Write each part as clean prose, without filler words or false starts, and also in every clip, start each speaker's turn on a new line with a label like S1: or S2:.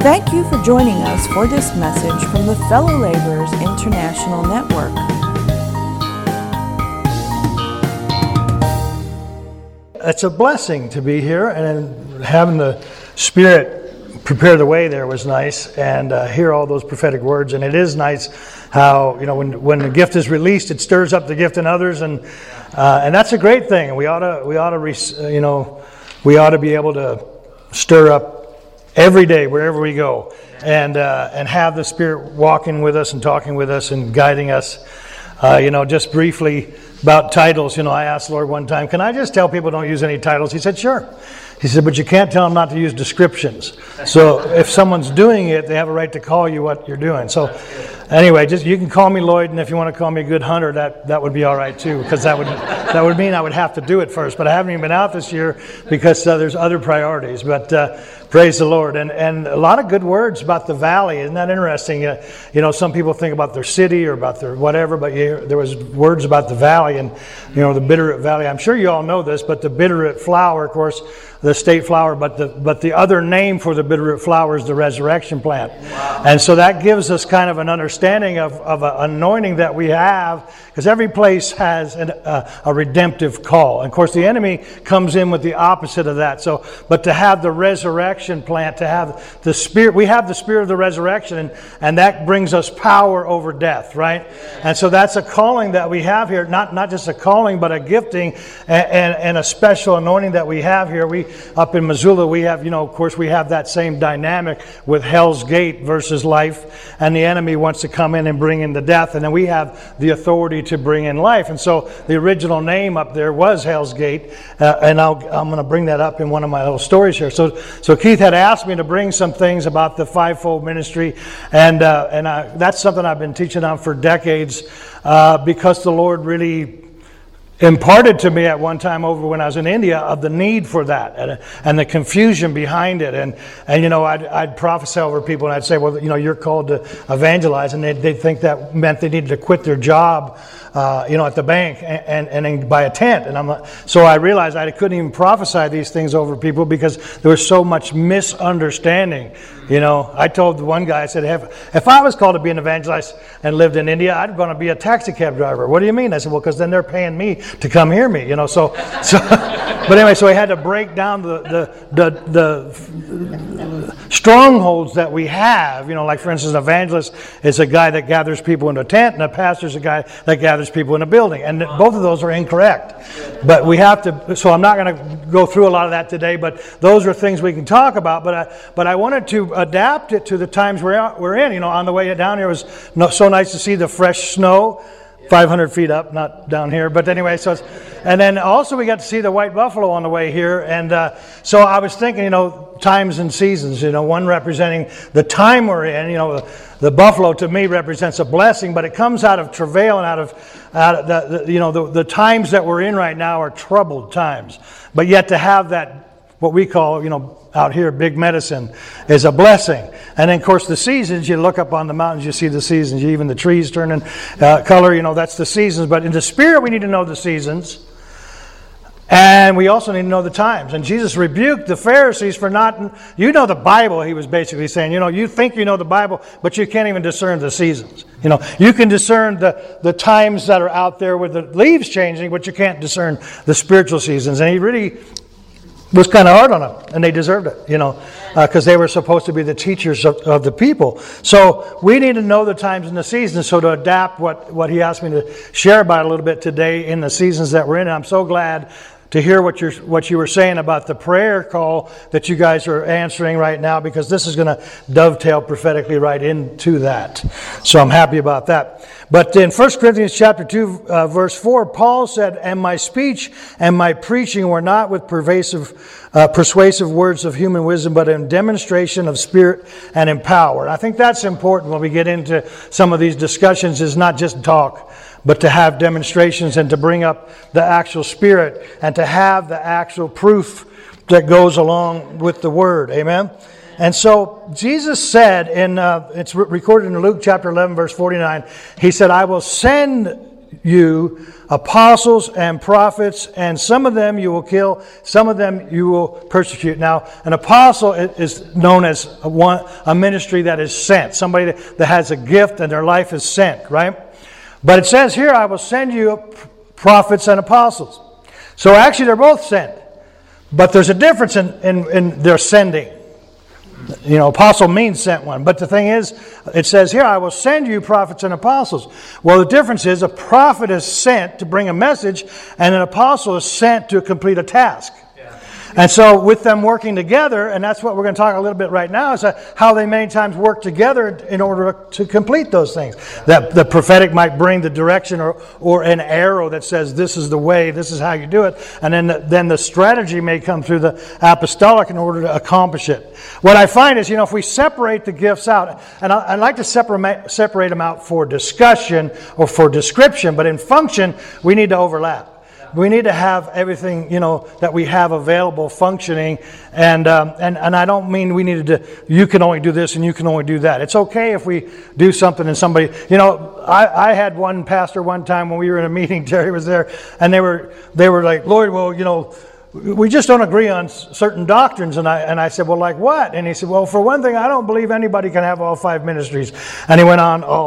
S1: Thank you for joining us for this message from the Fellow Laborers International Network.
S2: It's a blessing to be here, and having the Spirit prepare the way there was nice, and hear all those prophetic words. And it is nice how, when the gift is released, it stirs up the gift in others, and that's a great thing. And we ought to be able to stir up every day wherever we go, and have the Spirit walking with us and talking with us and guiding us. Just briefly about titles. I asked the Lord one time, can I just tell people don't use any titles? He said, sure. He said, but you can't tell them not to use descriptions. So if someone's doing it, they have a right to call you what you're doing. So anyway, you can call me Lloyd, and if you want to call me a good hunter, that would be all right too, because that would mean I would have to do it first. But I haven't even been out this year because there's other priorities. But praise the Lord, and a lot of good words about the valley. Isn't that interesting? Some people think about their city or about their whatever, but there was words about the valley, and the Bitterroot Valley. I'm sure you all know this, but the Bitterroot flower, of course, the state flower, but the other name for the Bitterroot flower is the resurrection plant. Wow. And so that gives us kind of an understanding of an anointing that we have, because every place has a redemptive call. And of course, the enemy comes in with the opposite of that. But to have the resurrection plant, to have the Spirit, we have the Spirit of the resurrection, and that brings us power over death, right? And so that's a calling that we have here, not just a calling, but a gifting and a special anointing that we have here. Up in Missoula, we have, of course, we have that same dynamic with Hell's Gate versus life, and the enemy wants to come in and bring in the death, and then we have the authority to bring in life. And so the original name up there was Hell's Gate, and I'm going to bring that up in one of my little stories here. So Keith had asked me to bring some things about the fivefold ministry, and that's something I've been teaching on for decades, because the Lord really imparted to me at one time over when I was in India of the need for that and the confusion behind it, and I'd prophesy over people, and I'd say, well, you're called to evangelize, and they'd think that meant they needed to quit their job at the bank and buy a tent. And so I realized I couldn't even prophesy these things over people because there was so much misunderstanding. I told the one guy, I said, if I was called to be an evangelist and lived in India, I'd want to be a taxi cab driver. What do you mean? I said, well, because then they're paying me to come hear me, so but anyway, so I had to break down the strongholds that we have, like for instance, an evangelist is a guy that gathers people in a tent, and a pastor is a guy that gathers people in a building, and both of those are incorrect. But we have to, so I'm not going to go through a lot of that today, but those are things we can talk about. But I wanted to adapt it to the times we're in. On the way down here, it was so nice to see the fresh snow. 500 feet up, not down here. But anyway, and then also we got to see the white buffalo on the way here. And so I was thinking, times and seasons, one representing the time we're in. The buffalo to me represents a blessing, but it comes out of travail and out of the times that we're in right now are troubled times. But yet to have that, what we call, out here, big medicine, is a blessing. And then, of course, the seasons, you look up on the mountains, you see the seasons, even the trees turning color, that's the seasons. But in the Spirit, we need to know the seasons. And we also need to know the times. And Jesus rebuked the Pharisees for not, the Bible, he was basically saying, you think you know the Bible, but you can't even discern the seasons. You can discern the times that are out there with the leaves changing, but you can't discern the spiritual seasons. And he really was kind of hard on them, and they deserved it, because they were supposed to be the teachers of the people. So we need to know the times and the seasons, so to adapt what he asked me to share about a little bit today in the seasons that we're in. And I'm so glad to hear what you were saying about the prayer call that you guys are answering right now, because this is going to dovetail prophetically right into that. So I'm happy about that. But in 1 Corinthians chapter 2, verse 4, Paul said, and my speech and my preaching were not with persuasive words of human wisdom, but in demonstration of spirit and in power. And I think that's important when we get into some of these discussions, is not just talk, but to have demonstrations and to bring up the actual Spirit and to have the actual proof that goes along with the Word. Amen? And so Jesus said, it's recorded in Luke chapter 11, verse 49, he said, I will send you apostles and prophets, and some of them you will kill, some of them you will persecute. Now, an apostle is known as a ministry that is sent, somebody that has a gift and their life is sent, right? But it says here, I will send you prophets and apostles. So actually they're both sent, but there's a difference in their sending. You know, apostle means sent one. But the thing is, it says here, I will send you prophets and apostles. Well, the difference is a prophet is sent to bring a message, and an apostle is sent to complete a task. And so with them working together, and that's what we're going to talk a little bit right now, is how they many times work together in order to complete those things. That the prophetic might bring the direction or an arrow that says this is the way, this is how you do it. And then the strategy may come through the apostolic in order to accomplish it. What I find is, if we separate the gifts out, and I like to separate them out for discussion or for description, but in function, we need to overlap. We need to have everything, that we have available functioning. And I don't mean we needed to, you can only do this and you can only do that. It's okay if we do something and somebody, I had one pastor one time when we were in a meeting, Terry was there, and they were like, Lord, well, we just don't agree on certain doctrines. And I said, well, like what? And he said, well, for one thing, I don't believe anybody can have all 5 ministries. And he went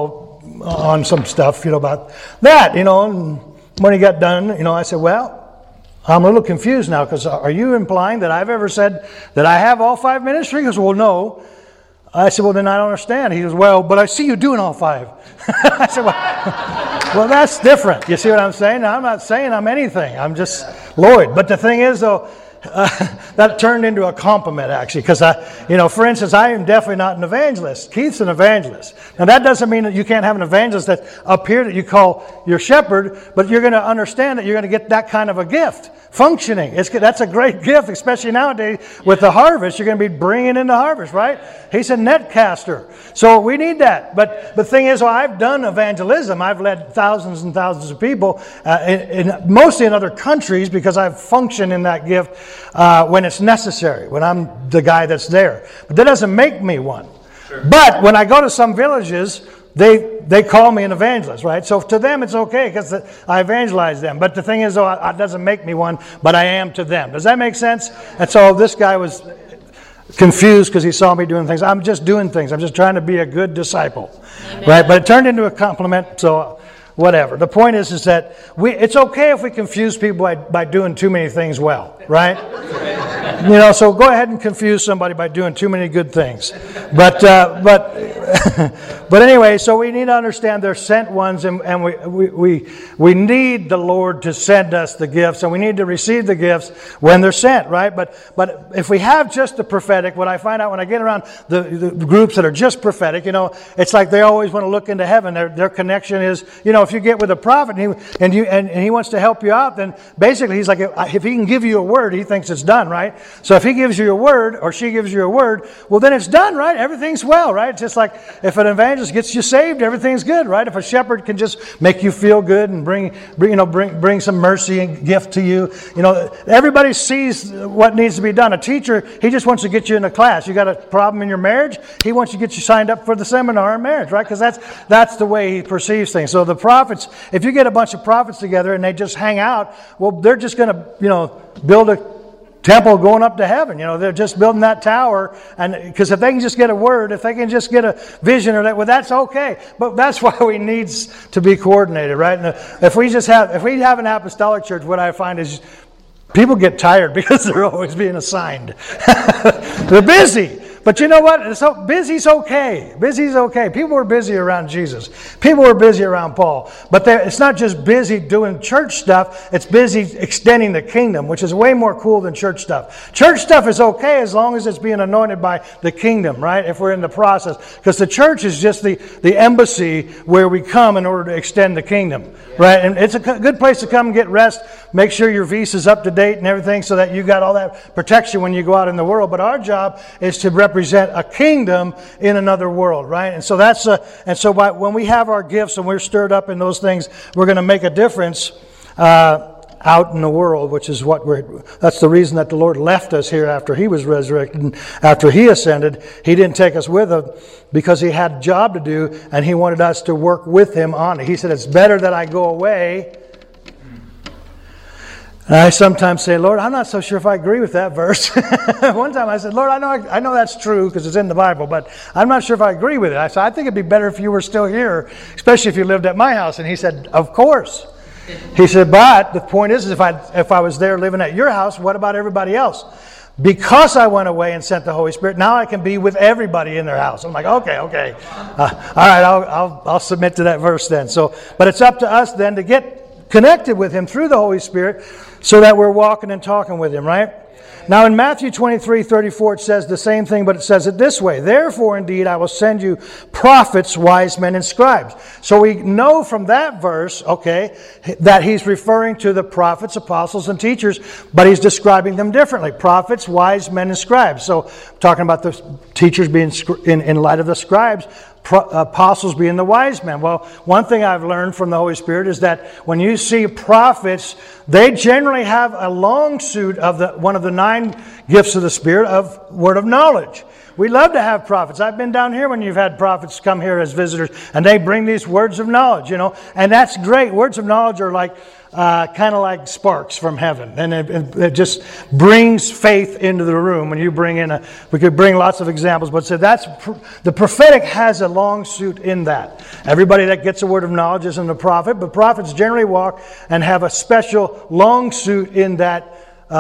S2: on some stuff, about that, and when he got done, I said, well, I'm a little confused now, because are you implying that I've ever said that I have all 5 ministries? He goes, well, no. I said, well, then I don't understand. He goes, well, but I see you doing all 5. I said, well, that's different. You see what I'm saying? Now, I'm not saying I'm anything. I'm just Lloyd. But the thing is, though, that turned into a compliment, actually, because for instance, I am definitely not an evangelist. Keith's an evangelist. Now, that doesn't mean that you can't have an evangelist that's up here that you call your shepherd, but you're going to understand that you're going to get that kind of a gift functioning. That's a great gift, especially nowadays with the harvest. You're going to be bringing in the harvest, right? He's a netcaster, so we need that. But the thing is, I've done evangelism. I've led thousands and thousands of people, mostly in other countries, because I've functioned in that gift when it's necessary, when I'm the guy that's there. But that doesn't make me one. Sure. But when I go to some villages, they call me an evangelist, right? So to them it's okay because I evangelize them. But the thing is, though, it doesn't make me one, but I am to them. Does that make sense? And so this guy was confused because he saw me doing things. I'm just doing things. I'm just trying to be a good disciple. Amen. Right? But it turned into a compliment, so whatever. The point is that it's okay if we confuse people by doing too many things well, right? So go ahead and confuse somebody by doing too many good things. But anyway, so we need to understand they're sent ones, and we need the Lord to send us the gifts, and we need to receive the gifts when they're sent, right? But if we have just the prophetic, what I find out when I get around the groups that are just prophetic, it's like they always want to look into heaven. Their connection is, if you get with a prophet and he wants to help you out, then basically he's like, if he can give you a word, he thinks it's done, right? So if he gives you a word or she gives you a word, well, then it's done, right? Everything's well, right? It's just like if an evangelist gets you saved, everything's good, right? If a shepherd can just make you feel good and bring some mercy and gift to you, everybody sees what needs to be done. A teacher, he just wants to get you in a class. You got a problem in your marriage, he wants to get you signed up for the seminar on marriage, right? Because that's the way he perceives things. So the prophets, if you get a bunch of prophets together and they just hang out, well, they're just going to, build a temple going up to heaven. They're just building that tower, and because if they can just get a word, if they can just get a vision or that, well, that's okay. But that's why we need to be coordinated, right? And if we have an apostolic church, what I find is people get tired because they're always being assigned. They're busy. But you know what? So busy's okay. Busy's okay. People were busy around Jesus. People were busy around Paul. But it's not just busy doing church stuff. It's busy extending the kingdom, which is way more cool than church stuff. Church stuff is okay as long as it's being anointed by the kingdom, right? If we're in the process. Because the church is just the embassy where we come in order to extend the kingdom, right? And it's a good place to come and get rest. Make sure your visa's up to date and everything so that you got all that protection when you go out in the world. But our job is to represent a kingdom in another world, right? And so when we have our gifts and we're stirred up in those things, we're going to make a difference out in the world, which is that's the reason that the Lord left us here after He was resurrected and after He ascended. He didn't take us with Him because He had a job to do, and He wanted us to work with Him on it. He said, it's better that I go away. And I sometimes say, Lord, I'm not so sure if I agree with that verse. One time I said, Lord, I know that's true because it's in the Bible, but I'm not sure if I agree with it. I said, I think it'd be better if you were still here, especially if you lived at my house. And He said, of course. He said, but the point is if I was there living at your house, what about everybody else? Because I went away and sent the Holy Spirit, now I can be with everybody in their house. I'm like, okay. All right, I'll submit to that verse then. But it's up to us then to get connected with Him through the Holy Spirit so that we're walking and talking with Him, right? Now in Matthew 23:34 it says the same thing, but it says it this way. Therefore, indeed, I will send you prophets, wise men, and scribes. So we know from that verse, okay, that He's referring to the prophets, apostles, and teachers, but He's describing them differently. Prophets, wise men, and scribes. So talking about the teachers being in light of the scribes, apostles being the wise men. Well, one thing I've learned from the Holy Spirit is that when you see prophets, they generally have a long suit of one of the 9 gifts of the Spirit of word of knowledge. We love to have prophets. I've been down here when you've had prophets come here as visitors, and they bring these words of knowledge, and that's great. Words of knowledge are like kind of like sparks from heaven, and it just brings faith into the room. When you bring in we could bring lots of examples, but so the prophetic has a long suit in that. Everybody that gets a word of knowledge isn't a prophet, but prophets generally walk and have a special long suit in that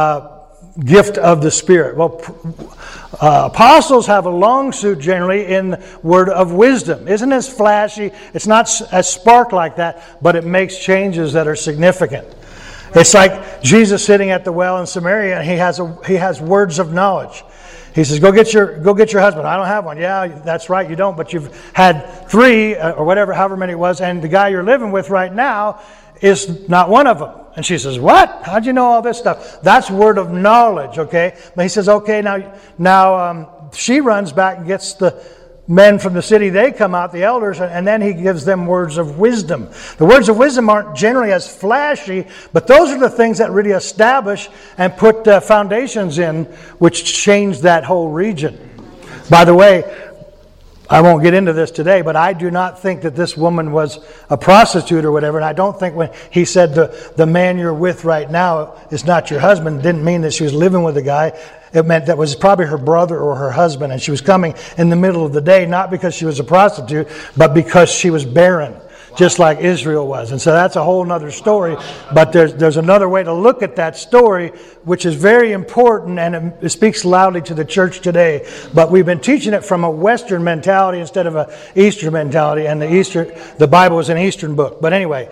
S2: gift of the Spirit. Well, apostles have a long suit generally in word of wisdom. Isn't as flashy, it's not as spark like that, but it makes changes that are significant. It's like Jesus sitting at the well in Samaria, and he has words of knowledge. He says, go get your husband. I don't have one. Yeah, that's right, you don't, but you've had 3 or whatever, however many it was, and the guy you're living with right now is not one of them. And she says, what? How'd you know all this stuff? That's word of knowledge, okay? But he says, okay, now she runs back and gets the men from the city. They come out, the elders, and then he gives them words of wisdom. The words of wisdom aren't generally as flashy, but those are the things that really establish and put foundations in, which change that whole region. By the way, I won't get into this today, but I do not think that this woman was a prostitute or whatever. And I don't think when he said the man you're with right now is not your husband, didn't mean that she was living with a guy. It meant that was probably her brother or her husband. And she was coming in the middle of the day, not because she was a prostitute, but because she was barren, just like Israel was. And so that's a whole other story. But there's another way to look at that story, which is very important, and it speaks loudly to the church today. But we've been teaching it from a Western mentality instead of an Eastern mentality, and the Bible is an Eastern book. But anyway,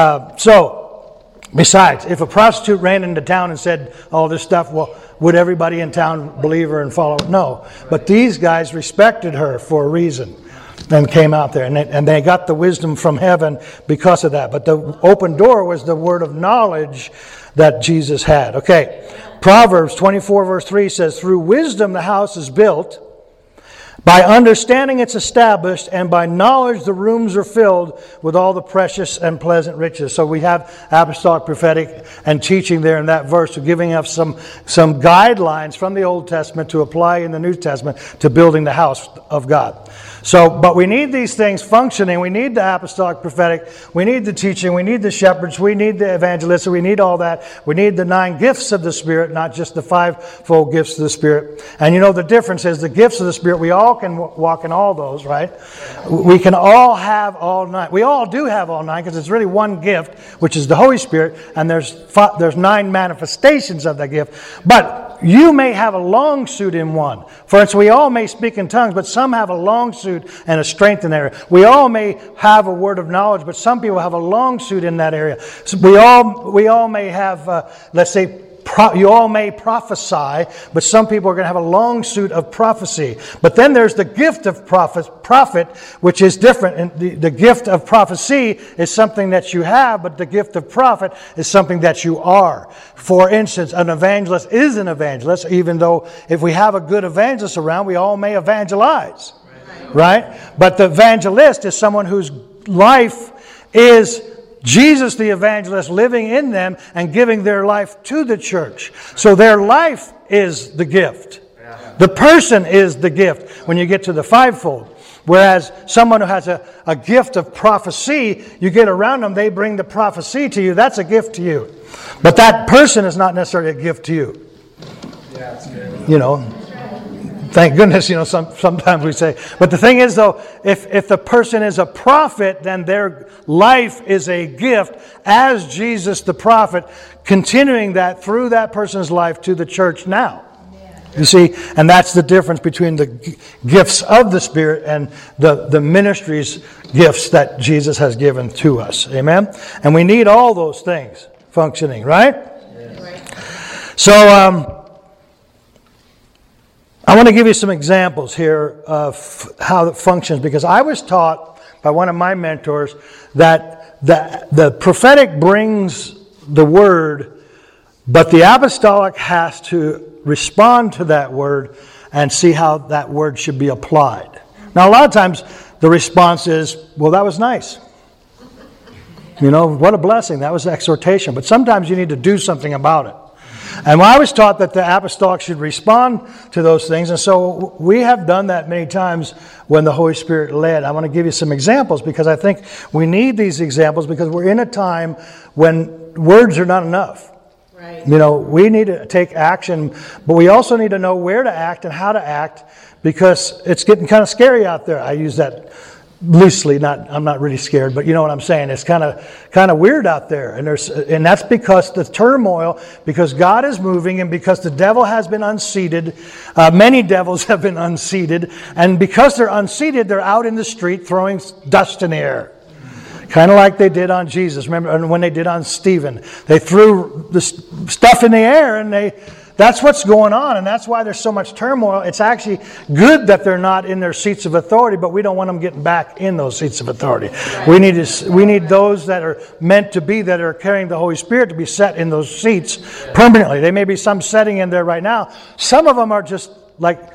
S2: besides, if a prostitute ran into town and said all this stuff, well, would everybody in town believe her and follow? No. But these guys respected her for a reason and came out there. And they got the wisdom from heaven because of that. But the open door was the word of knowledge that Jesus had. Okay. Proverbs 24 verse 3 says, through wisdom the house is built, by understanding it's established, and by knowledge the rooms are filled with all the precious and pleasant riches. So we have apostolic, prophetic, and teaching there in that verse, so giving us some guidelines from the Old Testament to apply in the New Testament to building the house of God. So, but we need these things functioning. We need the apostolic, prophetic. We need the teaching. We need the shepherds. We need the evangelists. We need all that. We need the 9 gifts of the Spirit, not just the 5-fold gifts of the Spirit. And you know the difference is the gifts of the Spirit, we all can walk in all those, right? We can all have all 9. We all do have all 9 because it's really one gift, which is the Holy Spirit, and there's 9 manifestations of that gift. But you may have a long suit in one. For instance, we all may speak in tongues, but some have a long suit and a strength in that area. We all may have a word of knowledge, but some people have a long suit in that area. So we all may have, let's say, you all may prophesy, but some people are going to have a long suit of prophecy. But then there's the gift of prophet, which is different. And the gift of prophecy is something that you have, but the gift of prophet is something that you are. For instance, an evangelist is an evangelist, even though if we have a good evangelist around, we all may evangelize. Right? But the evangelist is someone whose life is Jesus the evangelist living in them and giving their life to the church. So their life is the gift. The person is the gift when you get to the fivefold. Whereas someone who has a gift of prophecy, you get around them, they bring the prophecy to you. That's a gift to you. But that person is not necessarily a gift to you.
S3: Yeah, that's good.
S2: You know, thank goodness, you know, sometimes we say. But the thing is, though, if the person is a prophet, then their life is a gift as Jesus the prophet, continuing that through that person's life to the church now. You see, and that's the difference between the gifts of the Spirit and the ministry's gifts that Jesus has given to us. Amen? And we need all those things functioning, right? Yes. So, I want to give you some examples here of how it functions, because I was taught by one of my mentors that the prophetic brings the word, but the apostolic has to respond to that word and see how that word should be applied. Now, a lot of times the response is, well, that was nice. You know, what a blessing. That was exhortation. But sometimes you need to do something about it. And I was taught that the apostolic should respond to those things. And so we have done that many times when the Holy Spirit led. I want to give you some examples because I think we need these examples because we're in a time when words are not enough. Right. You know, we need to take action, but we also need to know where to act and how to act because it's getting kind of scary out there. I use that loosely, I'm not really scared, but you know what I'm saying. It's kind of weird out there, and that's because the turmoil, because God is moving, and because the devil has been unseated. Many devils have been unseated, and because they're unseated, they're out in the street throwing dust in the air. Kind of like they did on Jesus. Remember when they did on Stephen? They threw the stuff in the air, and that's what's going on, and that's why there's so much turmoil. It's actually good that they're not in their seats of authority, but we don't want them getting back in those seats of authority. We need those that are meant to be, that are carrying the Holy Spirit, to be set in those seats permanently. There may be some setting in there right now. Some of them are just like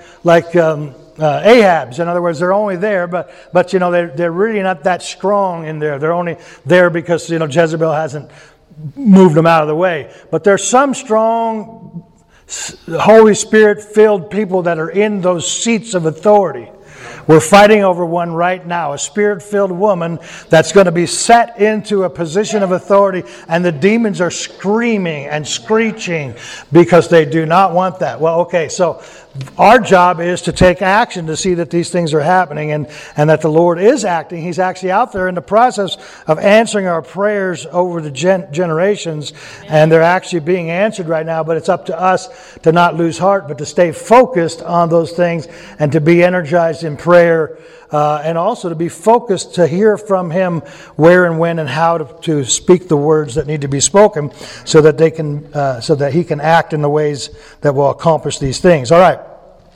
S2: Ahab's. In other words, they're only there, but you know they're really not that strong in there. They're only there because you know Jezebel hasn't moved them out of the way. But there's some strong Holy Spirit-filled people that are in those seats of authority. We're fighting over one right now, a Spirit-filled woman that's going to be set into a position of authority, and the demons are screaming and screeching because they do not want that. Well, okay, so our job is to take action to see that these things are happening and that the Lord is acting. He's actually out there in the process of answering our prayers over the generations, and they're actually being answered right now, but it's up to us to not lose heart, but to stay focused on those things and to be energized in prayer, and also to be focused to hear from Him where and when and how to speak the words that need to be spoken so that He can act in the ways that will accomplish these things. All right.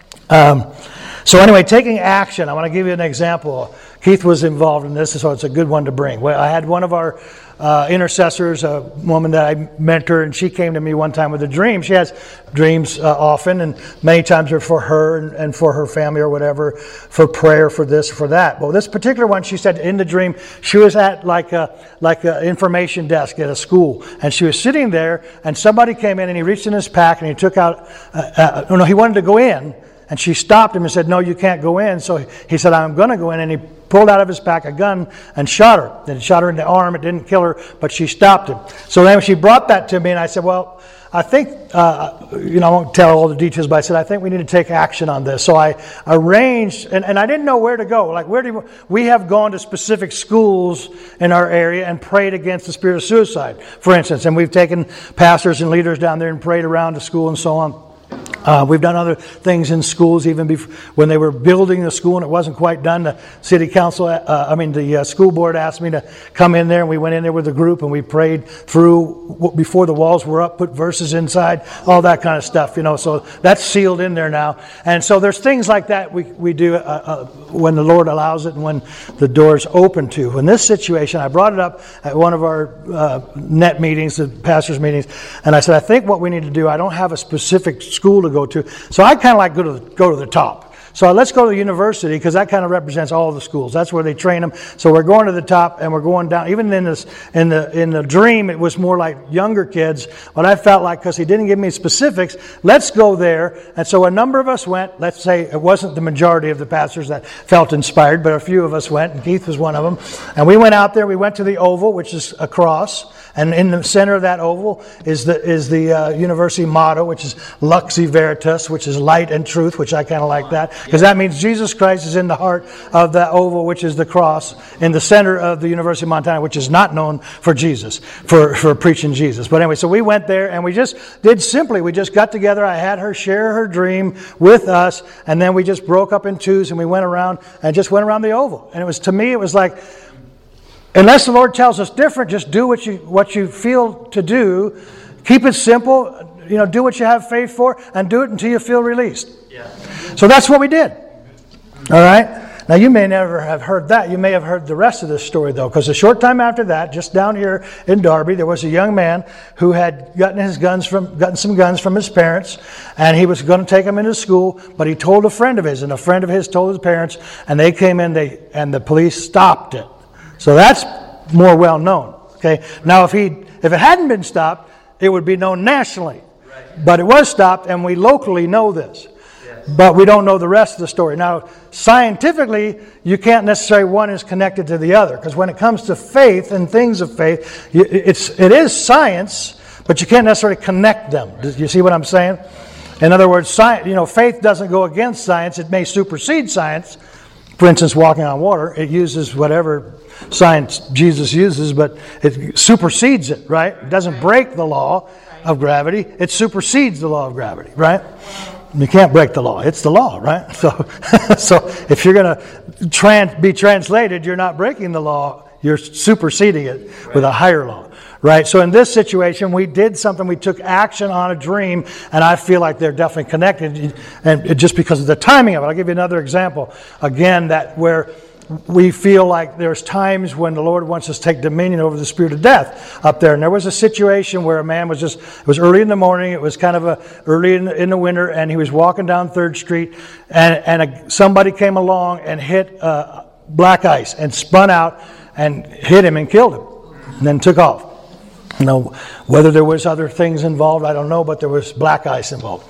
S2: So anyway, taking action. I want to give you an example. Keith was involved in this, so it's a good one to bring. Well, I had one of our intercessors, a woman that I mentor, and she came to me one time with a dream. She has dreams often, and many times they're for her and for her family or whatever, for prayer, for this, for that. But this particular one, she said in the dream, she was at like a information desk at a school, and she was sitting there, and somebody came in, and he reached in his pack, and he took out, he wanted to go in, and she stopped him and said, "No, you can't go in." So he said, "I'm going to go in," and he pulled out of his pack a gun and shot her. Then he shot her in the arm. It didn't kill her, but she stopped him. So then she brought that to me, and I said, "Well, I think, I won't tell all the details, but I said, I think we need to take action on this." So I arranged, and I didn't know where to go. Like, we have gone to specific schools in our area and prayed against the spirit of suicide, for instance. And we've taken pastors and leaders down there and prayed around the school and so on. We've done other things in schools, even when they were building the school and it wasn't quite done. The city council, the school board asked me to come in there, and we went in there with a group and we prayed through before the walls were up, put verses inside, all that kind of stuff. So that's sealed in there now. And so there's things like that we do when the Lord allows it and when the door's open to. In this situation, I brought it up at one of our net meetings, the pastors' meetings, and I said, I think what we need to do, I don't have a specific school to go to, so I kind of like go to the top. So let's go to the university, because that kind of represents all the schools. That's where they train them. So we're going to the top and we're going down. Even in the dream, it was more like younger kids. But I felt like, because he didn't give me specifics, let's go there. And so a number of us went. Let's say it wasn't the majority of the pastors that felt inspired, but a few of us went, and Keith was one of them. And we went out there. We went to the oval, which is a cross. And in the center of that oval is the university motto, which is Luxi Veritas, which is light and truth, which I kind of like that, because that means Jesus Christ is in the heart of that oval, which is the cross, in the center of the University of Montana, which is not known for Jesus, for preaching Jesus. But anyway, so we went there and we just got together. I had her share her dream with us, and then we just broke up in twos and we went around the oval. And it was like, unless the Lord tells us different, just do what you feel to do. Keep it simple. Do what you have faith for, and do it until you feel released. Yeah. So that's what we did. All right? Now, you may never have heard that. You may have heard the rest of this story, though, because a short time after that, just down here in Darby, there was a young man who had gotten some guns from his parents, and he was going to take them into school, but he told a friend of his, and a friend of his told his parents, and they came in, and the police stopped it. So that's more well known. Okay. Now, if it hadn't been stopped, it would be known nationally. Right. But it was stopped, and we locally know this. Yes. But we don't know the rest of the story. Now, scientifically, you can't necessarily one is connected to the other, because when it comes to faith and things of faith, it is science, but you can't necessarily connect them. Do you see what I'm saying? In other words, faith doesn't go against science. It may supersede science. For instance, walking on water, it uses whatever science Jesus uses, but it supersedes it, right? It doesn't break the law of gravity. It supersedes the law of gravity, right? You can't break the law. It's the law, right? So if you're going to be translated, you're not breaking the law. You're superseding it with a higher law, right? So in this situation, we did something. We took action on a dream, and I feel like they're definitely connected, and just because of the timing of it. I'll give you another example, again, where we feel like there's times when the Lord wants us to take dominion over the spirit of death up there. And there was a situation where a man it was early in the morning, it was kind of early in the winter, and he was walking down 3rd Street, and somebody came along and hit black ice and spun out and hit him and killed him, and then took off. Whether there was other things involved, I don't know, but there was black ice involved.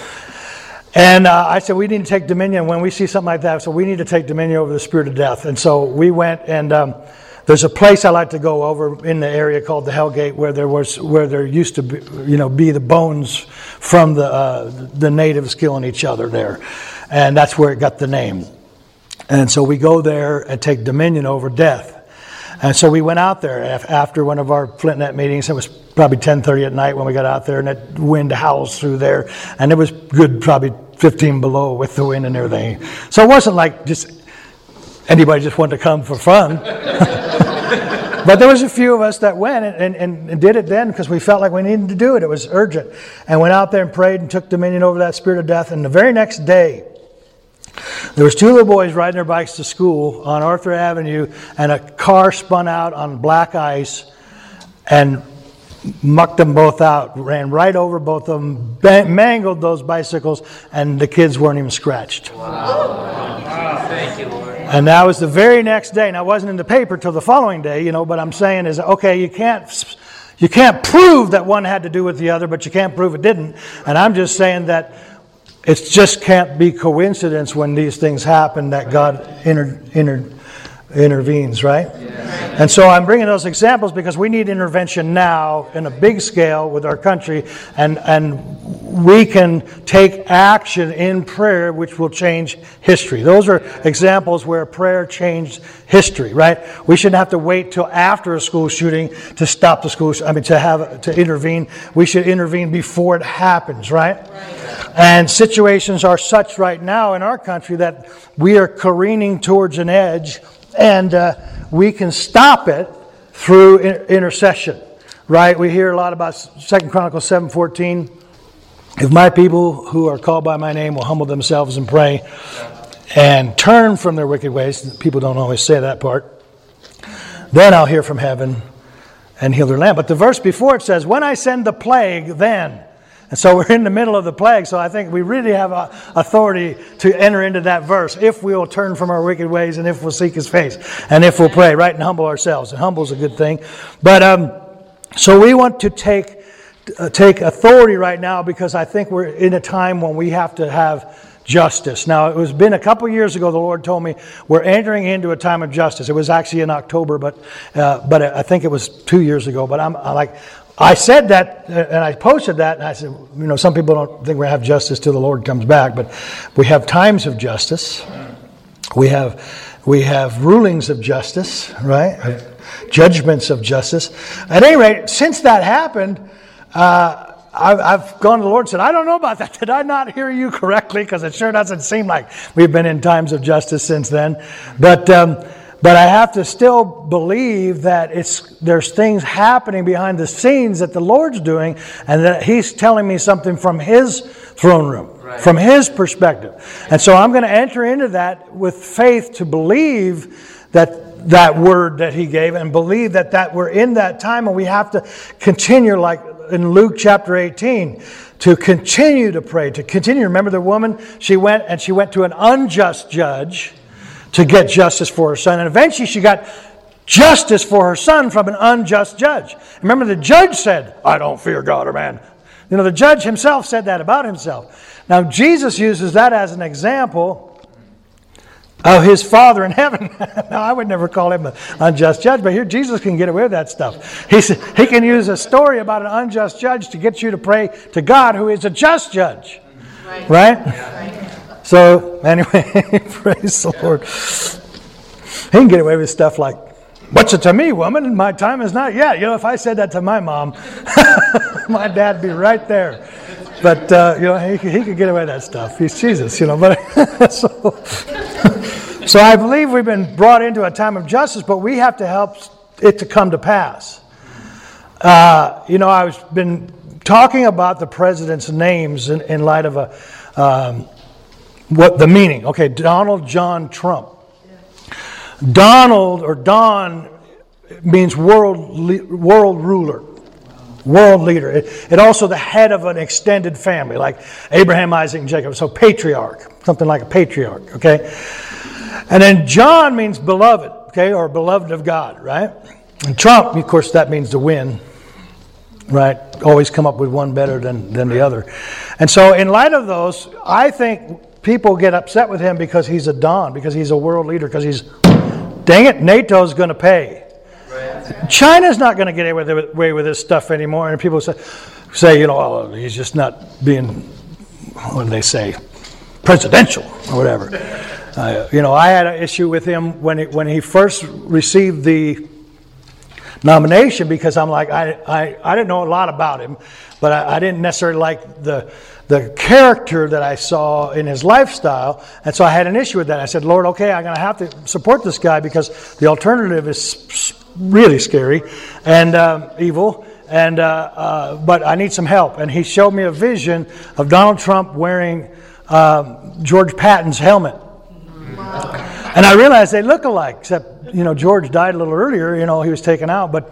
S2: And I said, we need to take dominion when we see something like that. So we need to take dominion over the spirit of death. And so we went, and there's a place I like to go over in the area called the Hellgate, where there used to be the bones from the natives killing each other there, and that's where it got the name. And so we go there and take dominion over death. And so we went out there after one of our FlintNet meetings. It was probably 10:30 at night when we got out there, and that wind howls through there, and it was good, probably 15 below with the wind and everything. So it wasn't like just anybody just wanted to come for fun. But there was a few of us that went and did it then because we felt like we needed to do it. It was urgent. And went out there and prayed and took dominion over that spirit of death. And the very next day, there was 2 little boys riding their bikes to school on Arthur Avenue, and a car spun out on black ice and mucked them both out, ran right over both of them, mangled those bicycles, and the kids weren't even scratched.
S3: Wow. Thank you, Lord.
S2: And that was the very next day. Now, it wasn't in the paper till the following day, but I'm saying is, okay, you can't prove that one had to do with the other, but you can't prove it didn't. And I'm just saying that it just can't be coincidence when these things happen that God intervenes, right? Yes. And so I'm bringing those examples because we need intervention now in a big scale with our country, and we can take action in prayer which will change history. Those are examples where prayer changed history, right? We shouldn't have to wait till after a school shooting to stop the school, to intervene. We should intervene before it happens, right? And situations are such right now in our country that we are careening towards an edge, and we can stop it through intercession, right? We hear a lot about 2 Chronicles 7:14. If my people who are called by my name will humble themselves and pray and turn from their wicked ways, people don't always say that part, then I'll hear from heaven and heal their land. But the verse before it says, when I send the plague, then. And so we're in the middle of the plague, so I think we really have authority to enter into that verse, if we will turn from our wicked ways and if we'll seek His face and if we'll pray, right, and humble ourselves. And humble's a good thing. But so we want to take authority right now because I think we're in a time when we have to have justice. Now, it was been a couple years ago, the Lord told me we're entering into a time of justice. It was actually in October, but I think it was 2 years ago. But I said that, and I posted that, and I said, some people don't think we have justice till the Lord comes back, but we have times of justice. We have rulings of justice, right? Judgments of justice. At any rate, since that happened, I've gone to the Lord and said, I don't know about that. Did I not hear you correctly? Because it sure doesn't seem like we've been in times of justice since then. But I have to still believe that there's things happening behind the scenes that the Lord's doing, and that He's telling me something from His throne room, right, from His perspective. And so I'm going to enter into that with faith to believe that word that He gave, and believe that we're in that time, and we have to continue, like in Luke chapter 18, to continue to pray, to continue. Remember the woman, she went to an unjust judge to get justice for her son, and eventually she got justice for her son from an unjust judge. Remember, the judge said, I don't fear God or man. The judge himself said that about himself. Now, Jesus uses that as an example of His Father in heaven. Now, I would never call Him an unjust judge, but here Jesus can get away with that stuff. He can use a story about an unjust judge to get you to pray to God, who is a just judge. Right? Yeah. So, anyway, praise the Lord. He can get away with stuff like, what's it to me, woman? My time is not yet. If I said that to my mom, my dad'd be right there. But, he could get away with that stuff. He's Jesus, But so I believe we've been brought into a time of justice, but we have to help it to come to pass. I've been talking about the president's names in light of what the meaning. Okay, Donald John Trump. Donald, or Don, means world ruler, world leader. It also the head of an extended family, like Abraham, Isaac, and Jacob. So patriarch, something like a patriarch, okay? And then John means beloved, okay, or beloved of God, right? And Trump, of course, that means to win, right? Always come up with one better than the other. And so in light of those, I think people get upset with him because he's a Don, because he's a world leader, because dang it, NATO's going to pay. Right. China's not going to get away with this stuff anymore. And people say, he's just not being, what do they say, presidential or whatever. I had an issue with him when he first received the nomination, because I'm like, I didn't know a lot about him, but I didn't necessarily like the character that I saw in his lifestyle, and so I had an issue with that. I said, Lord, okay, I'm going to have to support this guy because the alternative is really scary and evil, and but I need some help. And he showed me a vision of Donald Trump wearing George Patton's helmet. And I realized they look alike, except, George died a little earlier, he was taken out, but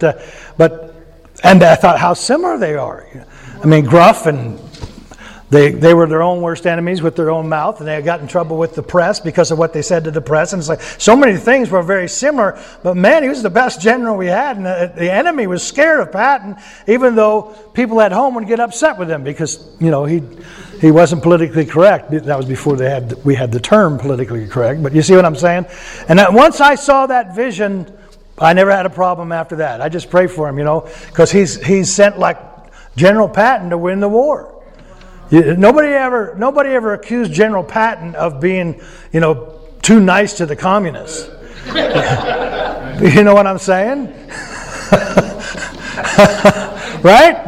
S2: I thought how similar they are. I mean, gruff, and they were their own worst enemies with their own mouth, and they got in trouble with the press because of what they said to the press. And it's like, so many things were very similar, but man, he was the best general we had, and the enemy was scared of Patton, even though people at home would get upset with him because, he wasn't politically correct. That was before we had the term politically correct, but you see what I'm saying? And once I saw that vision, I never had a problem after that. I just pray for him, because he's sent like General Patton to win the war. Nobody ever accused General Patton of being, too nice to the communists. You know what I'm saying? Right?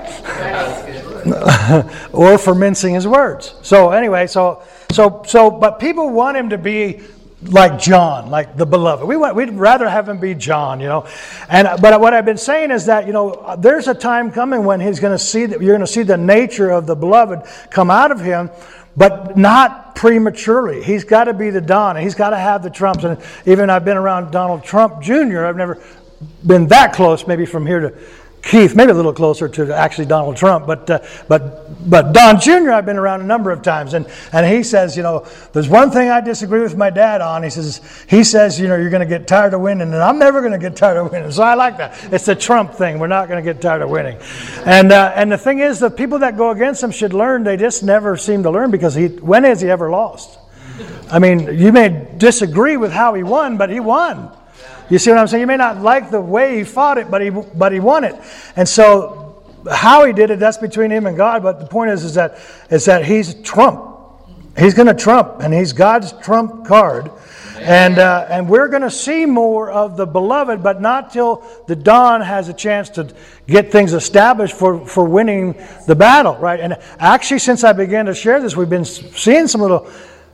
S2: Or for mincing his words. So anyway, but people want him to be like John, like the beloved. We'd rather have him be John, but what I've been saying is that, there's a time coming when you're going to see the nature of the beloved come out of him, but not prematurely. He's got to be the Don, and he's got to have the Trumps. And even I've been around Donald Trump Jr. I've never been that close, maybe from here to Keith, maybe a little closer to actually Donald Trump, but Don Jr. I've been around a number of times, and he says, there's one thing I disagree with my dad on. He says, you're going to get tired of winning, and I'm never going to get tired of winning. So I like that. It's the Trump thing. We're not going to get tired of winning, and the thing is, the people that go against him should learn. They just never seem to learn, because when has he ever lost? I mean, you may disagree with how he won, but he won. You see what I'm saying? You may not like the way he fought it, but he won it. And so how he did it, that's between him and God. But the point is that he's Trump. He's going to trump, and he's God's trump card. And we're going to see more of the beloved, but not till the Don has a chance to get things established for winning the battle, right? And actually, since I began to share this, we've been seeing some little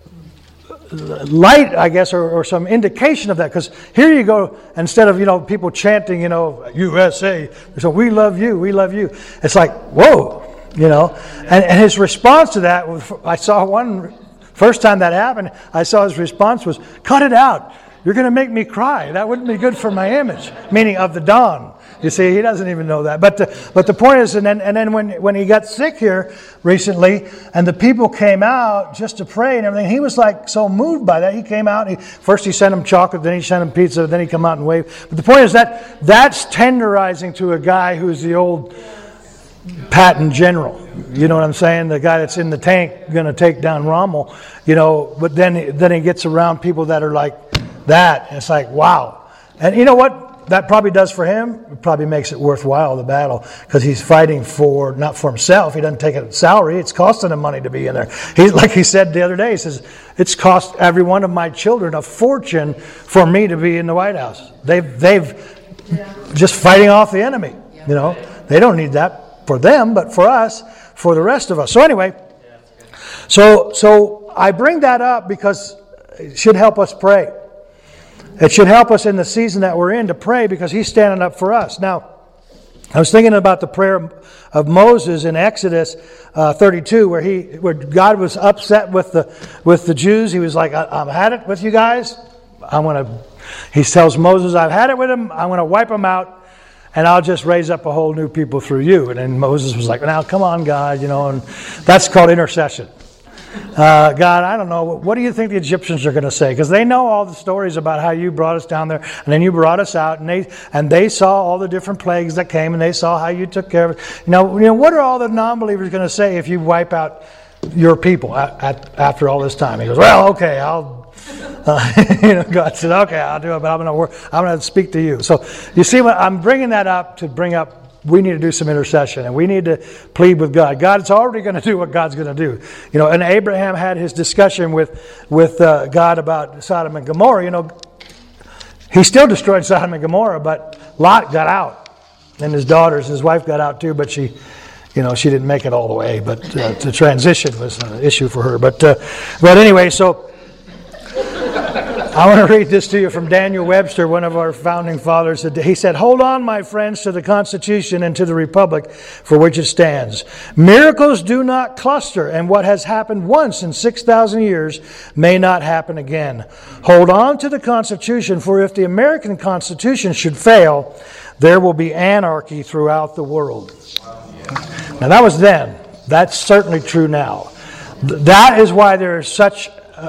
S2: light, I guess, or some indication of that. Because here you go, instead of people chanting, USA, so we love you, we love you. It's like, whoa, And his response to that was, I saw first time that happened, I saw his response was, cut it out. You're going to make me cry. That wouldn't be good for my image. Meaning of the Don. You see, he doesn't even know that. But the point is, and then when he got sick here recently, and the people came out just to pray and everything, he was like so moved by that. He came out. First he sent him chocolate, then he sent him pizza, then he come out and wave. But the point is that's tenderizing to a guy who's the old Patton general. You know what I'm saying? The guy that's in the tank going to take down Rommel. But then he gets around people that are like that. And it's like, wow. And you know what that probably does for him? It probably makes it worthwhile, the battle, because he's fighting not for himself. He doesn't take a salary. It's costing him money to be in there. Like he said the other day, he says, it's cost every one of my children a fortune for me to be in the White House. They've just fighting off the enemy. They don't need that for them, but for us, for the rest of us. So anyway, so I bring that up because it should help us pray. It should help us in the season that we're in to pray, because he's standing up for us. Now, I was thinking about the prayer of Moses in Exodus 32, where God was upset with the Jews. He was like, I've had it with you guys. He tells Moses, I've had it with them. I'm going to wipe them out, and I'll just raise up a whole new people through you. And then Moses was like, now come on, God, and that's called intercession. God, I don't know. What do you think the Egyptians are going to say? Because they know all the stories about how you brought us down there, and then you brought us out, and they saw all the different plagues that came, and they saw how you took care of it. What are all the non-believers going to say if you wipe out your people after all this time? He goes, well, okay, I'll. God said, okay, I'll do it, but I'm going to speak to you. So you see, I'm bringing that up to bring up. We need to do some intercession, and we need to plead with God. God's already going to do what God's going to do. And Abraham had his discussion with God about Sodom and Gomorrah. He still destroyed Sodom and Gomorrah, but Lot got out, and his daughters, his wife got out too, but she didn't make it all the way. But the transition was an issue for her. But anyway, so I want to read this to you from Daniel Webster, one of our founding fathers. He said, hold on, my friends, to the Constitution and to the Republic for which it stands. Miracles do not cluster, and what has happened once in 6,000 years may not happen again. Hold on to the Constitution, for if the American Constitution should fail, there will be anarchy throughout the world. Now, that was then. That's certainly true now. That is why there is such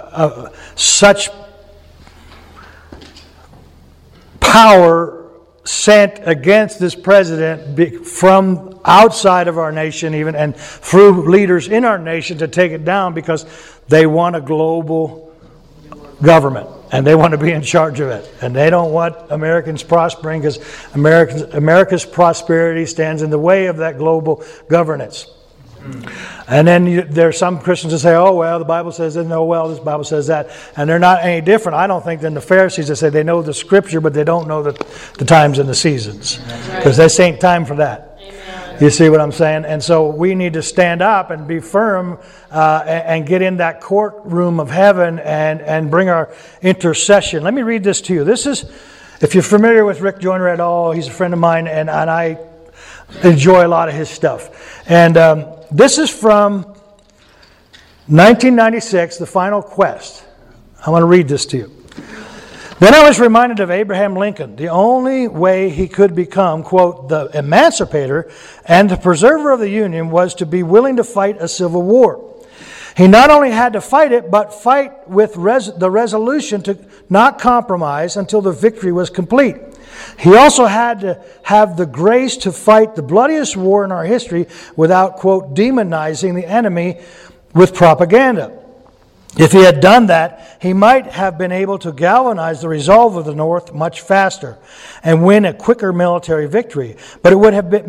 S2: power sent against this president from outside of our nation even, and through leaders in our nation to take it down, because they want a global government and they want to be in charge of it, and they don't want Americans prospering, because America's prosperity stands in the way of that global governance. And then there's some Christians that say, oh, well, the Bible says this, no, well, this Bible says that. And they're not any different, I don't think, than the Pharisees that say they know the Scripture, but they don't know the times and the seasons. Because this ain't time for that. Amen. You see what I'm saying? And so we need to stand up and be firm and get in that courtroom of heaven and bring our intercession. Let me read this to you. This is, if you're familiar with Rick Joyner at all, he's a friend of mine, and I enjoy a lot of his stuff. And this is from 1996, The Final Quest. I want to read this to you. Then I was reminded of Abraham Lincoln. The only way he could become, quote, the emancipator and the preserver of the Union was to be willing to fight a civil war. He not only had to fight it, but fight with the resolution to not compromise until the victory was complete. He also had to have the grace to fight the bloodiest war in our history without, quote, demonizing the enemy with propaganda. If he had done that, he might have been able to galvanize the resolve of the North much faster and win a quicker military victory. But it would have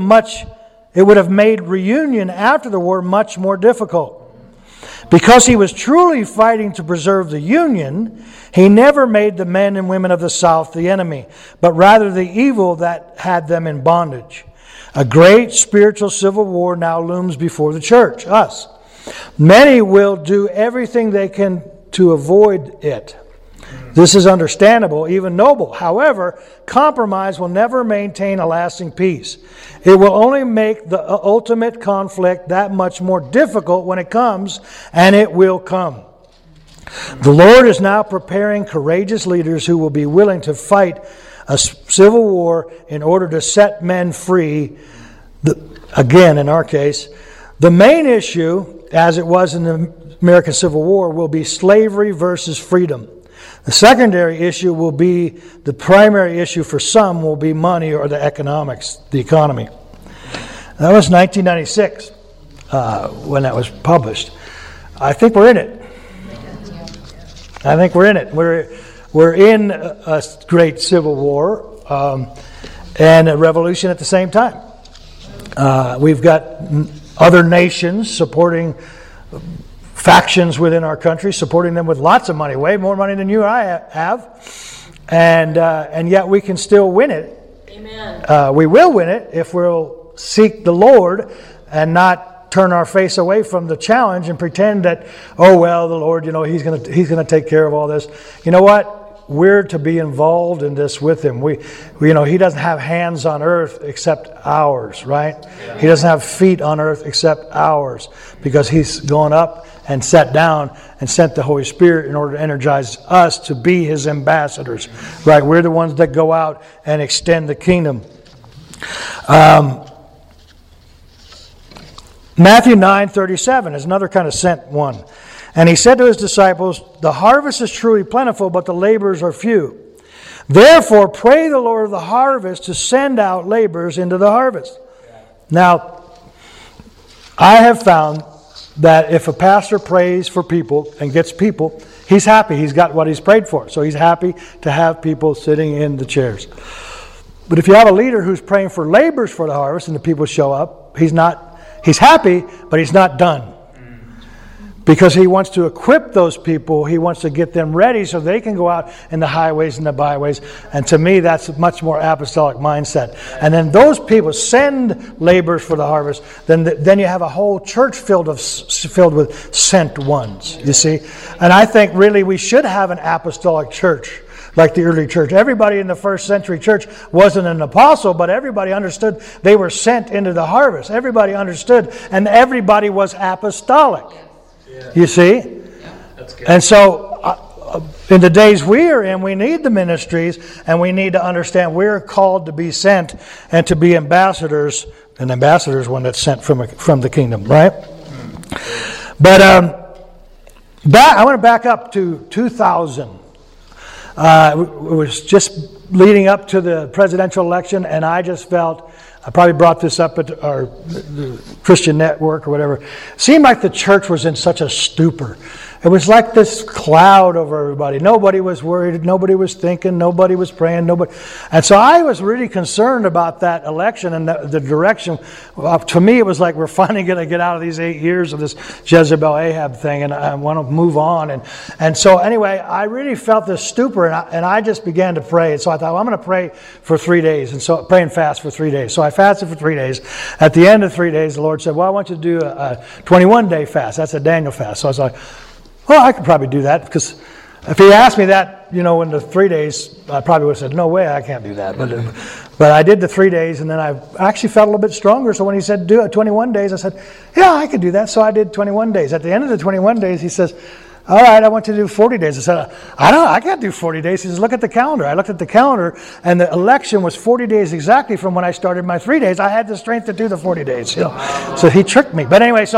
S2: made reunion after the war much more difficult. Because he was truly fighting to preserve the Union, he never made the men and women of the South the enemy, but rather the evil that had them in bondage. A great spiritual civil war now looms before the church, us. Many will do everything they can to avoid it. This is understandable, even noble. However, compromise will never maintain a lasting peace. It will only make the ultimate conflict that much more difficult when it comes, and it will come. The Lord is now preparing courageous leaders who will be willing to fight a civil war in order to set men free. Again, in our case, the main issue, as it was in the American Civil War, will be slavery versus freedom. The secondary issue will be, the primary issue for some will be money or the economics, the economy. That was 1996 when that was published. I think we're in it. I think we're in it. We're in a great civil war and a revolution at the same time. We've got other nations supporting factions within our country, supporting them with lots of money, way more money than you or I have, and yet we can still win it. Amen. We will win it if we'll seek the Lord and not turn our face away from the challenge and pretend that, oh well, the Lord, He's gonna take care of all this. You know what? We're to be involved in this with Him. He doesn't have hands on earth except ours, right? Yeah. He doesn't have feet on earth except ours, because He's gone up and sat down and sent the Holy Spirit in order to energize us to be His ambassadors, right? We're the ones that go out and extend the kingdom. Matthew 9:37 is another kind of sent one. And He said to His disciples, the harvest is truly plentiful, but the laborers are few. Therefore, pray the Lord of the harvest to send out laborers into the harvest. Now, I have found that if a pastor prays for people and gets people, he's happy. He's got what he's prayed for. So he's happy to have people sitting in the chairs. But if you have a leader who's praying for laborers for the harvest and the people show up, he's happy, but he's not done. Because he wants to equip those people. He wants to get them ready so they can go out in the highways and the byways. And to me, that's a much more apostolic mindset. And then those people send laborers for the harvest. Then you have a whole church filled with sent ones, you see. And I think really we should have an apostolic church like the early church. Everybody in the first century church wasn't an apostle, but everybody understood they were sent into the harvest. Everybody understood, and everybody was apostolic. You see? That's good. And so in the days we are in, we need the ministries, and we need to understand we're called to be sent and to be ambassadors. An ambassador is one that's sent from the kingdom, right? But I want to back up to 2000. It was just leading up to the presidential election, and I just felt, I probably brought this up at our Christian network or whatever. It seemed like the church was in such a stupor. It was like this cloud over everybody. Nobody was worried. Nobody was thinking. Nobody was praying. And so I was really concerned about that election and the direction. To me, it was like we're finally going to get out of these 8 years of this Jezebel Ahab thing, and I want to move on. And so anyway, I really felt this stupor, and I just began to pray. And so I thought, well, I'm going to pray for 3 days, and so pray and fast for 3 days. So I fasted for 3 days. At the end of 3 days, the Lord said, well, I want you to do a 21-day fast. That's a Daniel fast. So I was like, well, I could probably do that, because if he asked me that, in the 3 days, I probably would have said, no way, I can't do that. But I did the 3 days, and then I actually felt a little bit stronger. So when he said do it 21 days, I said, yeah, I could do that. So I did 21 days. At the end of the 21 days, he says, all right, I want to do 40 days. I said, I can't do 40 days. He says, look at the calendar. I looked at the calendar, and the election was 40 days exactly from when I started my 3 days. I had the strength to do the 40 days. So he tricked me. But anyway,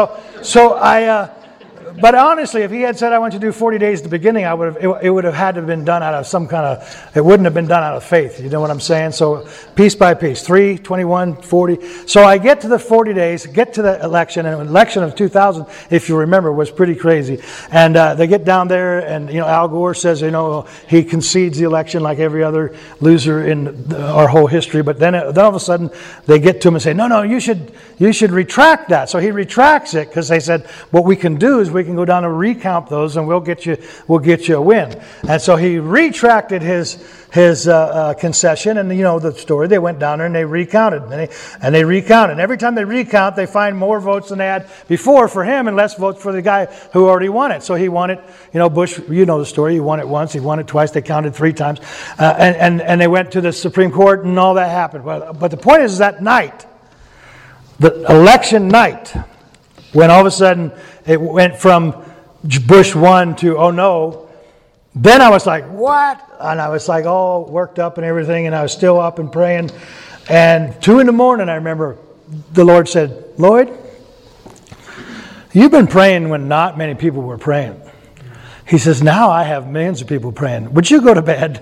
S2: but honestly, if he had said I want to do 40 days at the beginning, it would have had to have been done out of some kind of, it wouldn't have been done out of faith. You know what I'm saying? So piece by piece, 3, 21, 40. So I get to the 40 days, get to the election, and the election of 2000, if you remember, was pretty crazy. And they get down there, and Al Gore says, he concedes the election like every other loser in our whole history. But then all of a sudden, they get to him and say, no, you should retract that. So he retracts it because they said, what we can do is we can go down and recount those, and we'll get you a win. And so he retracted his concession, and the story. They went down there and they recounted, and they recounted. And every time they recount, they find more votes than they had before for him, and less votes for the guy who already won it. So he won it. Bush, you know the story. He won it once. He won it twice. They counted 3 times, and they went to the Supreme Court, and all that happened. But the point is that night, the election night, when all of a sudden it went from Bush won to, oh no, then I was like, what? And I was like all worked up and everything, and I was still up and praying. And 2 a.m, I remember the Lord said, Lloyd, you've been praying when not many people were praying. He says, now I have millions of people praying. Would you go to bed?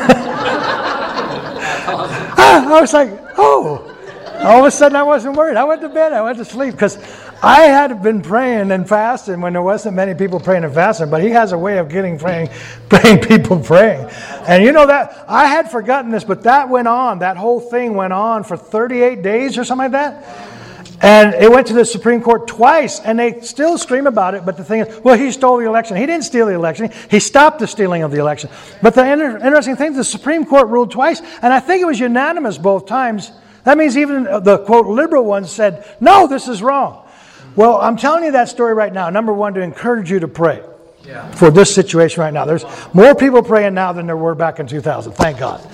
S2: I was like, oh. All of a sudden I wasn't worried. I went to bed. I went to sleep because I had been praying and fasting when there wasn't many people praying and fasting, but he has a way of getting praying people praying. And that I had forgotten this, but that went on. That whole thing went on for 38 days or something like that. And it went to the Supreme Court twice, and they still scream about it. But the thing is, well, he stole the election. He didn't steal the election. He stopped the stealing of the election. But the interesting thing, the Supreme Court ruled twice, and I think it was unanimous both times. That means even the, quote, liberal ones said, no, this is wrong. Well, I'm telling you that story right now. Number one, to encourage you to pray for this situation right now. There's more people praying now than there were back in 2000. Thank God.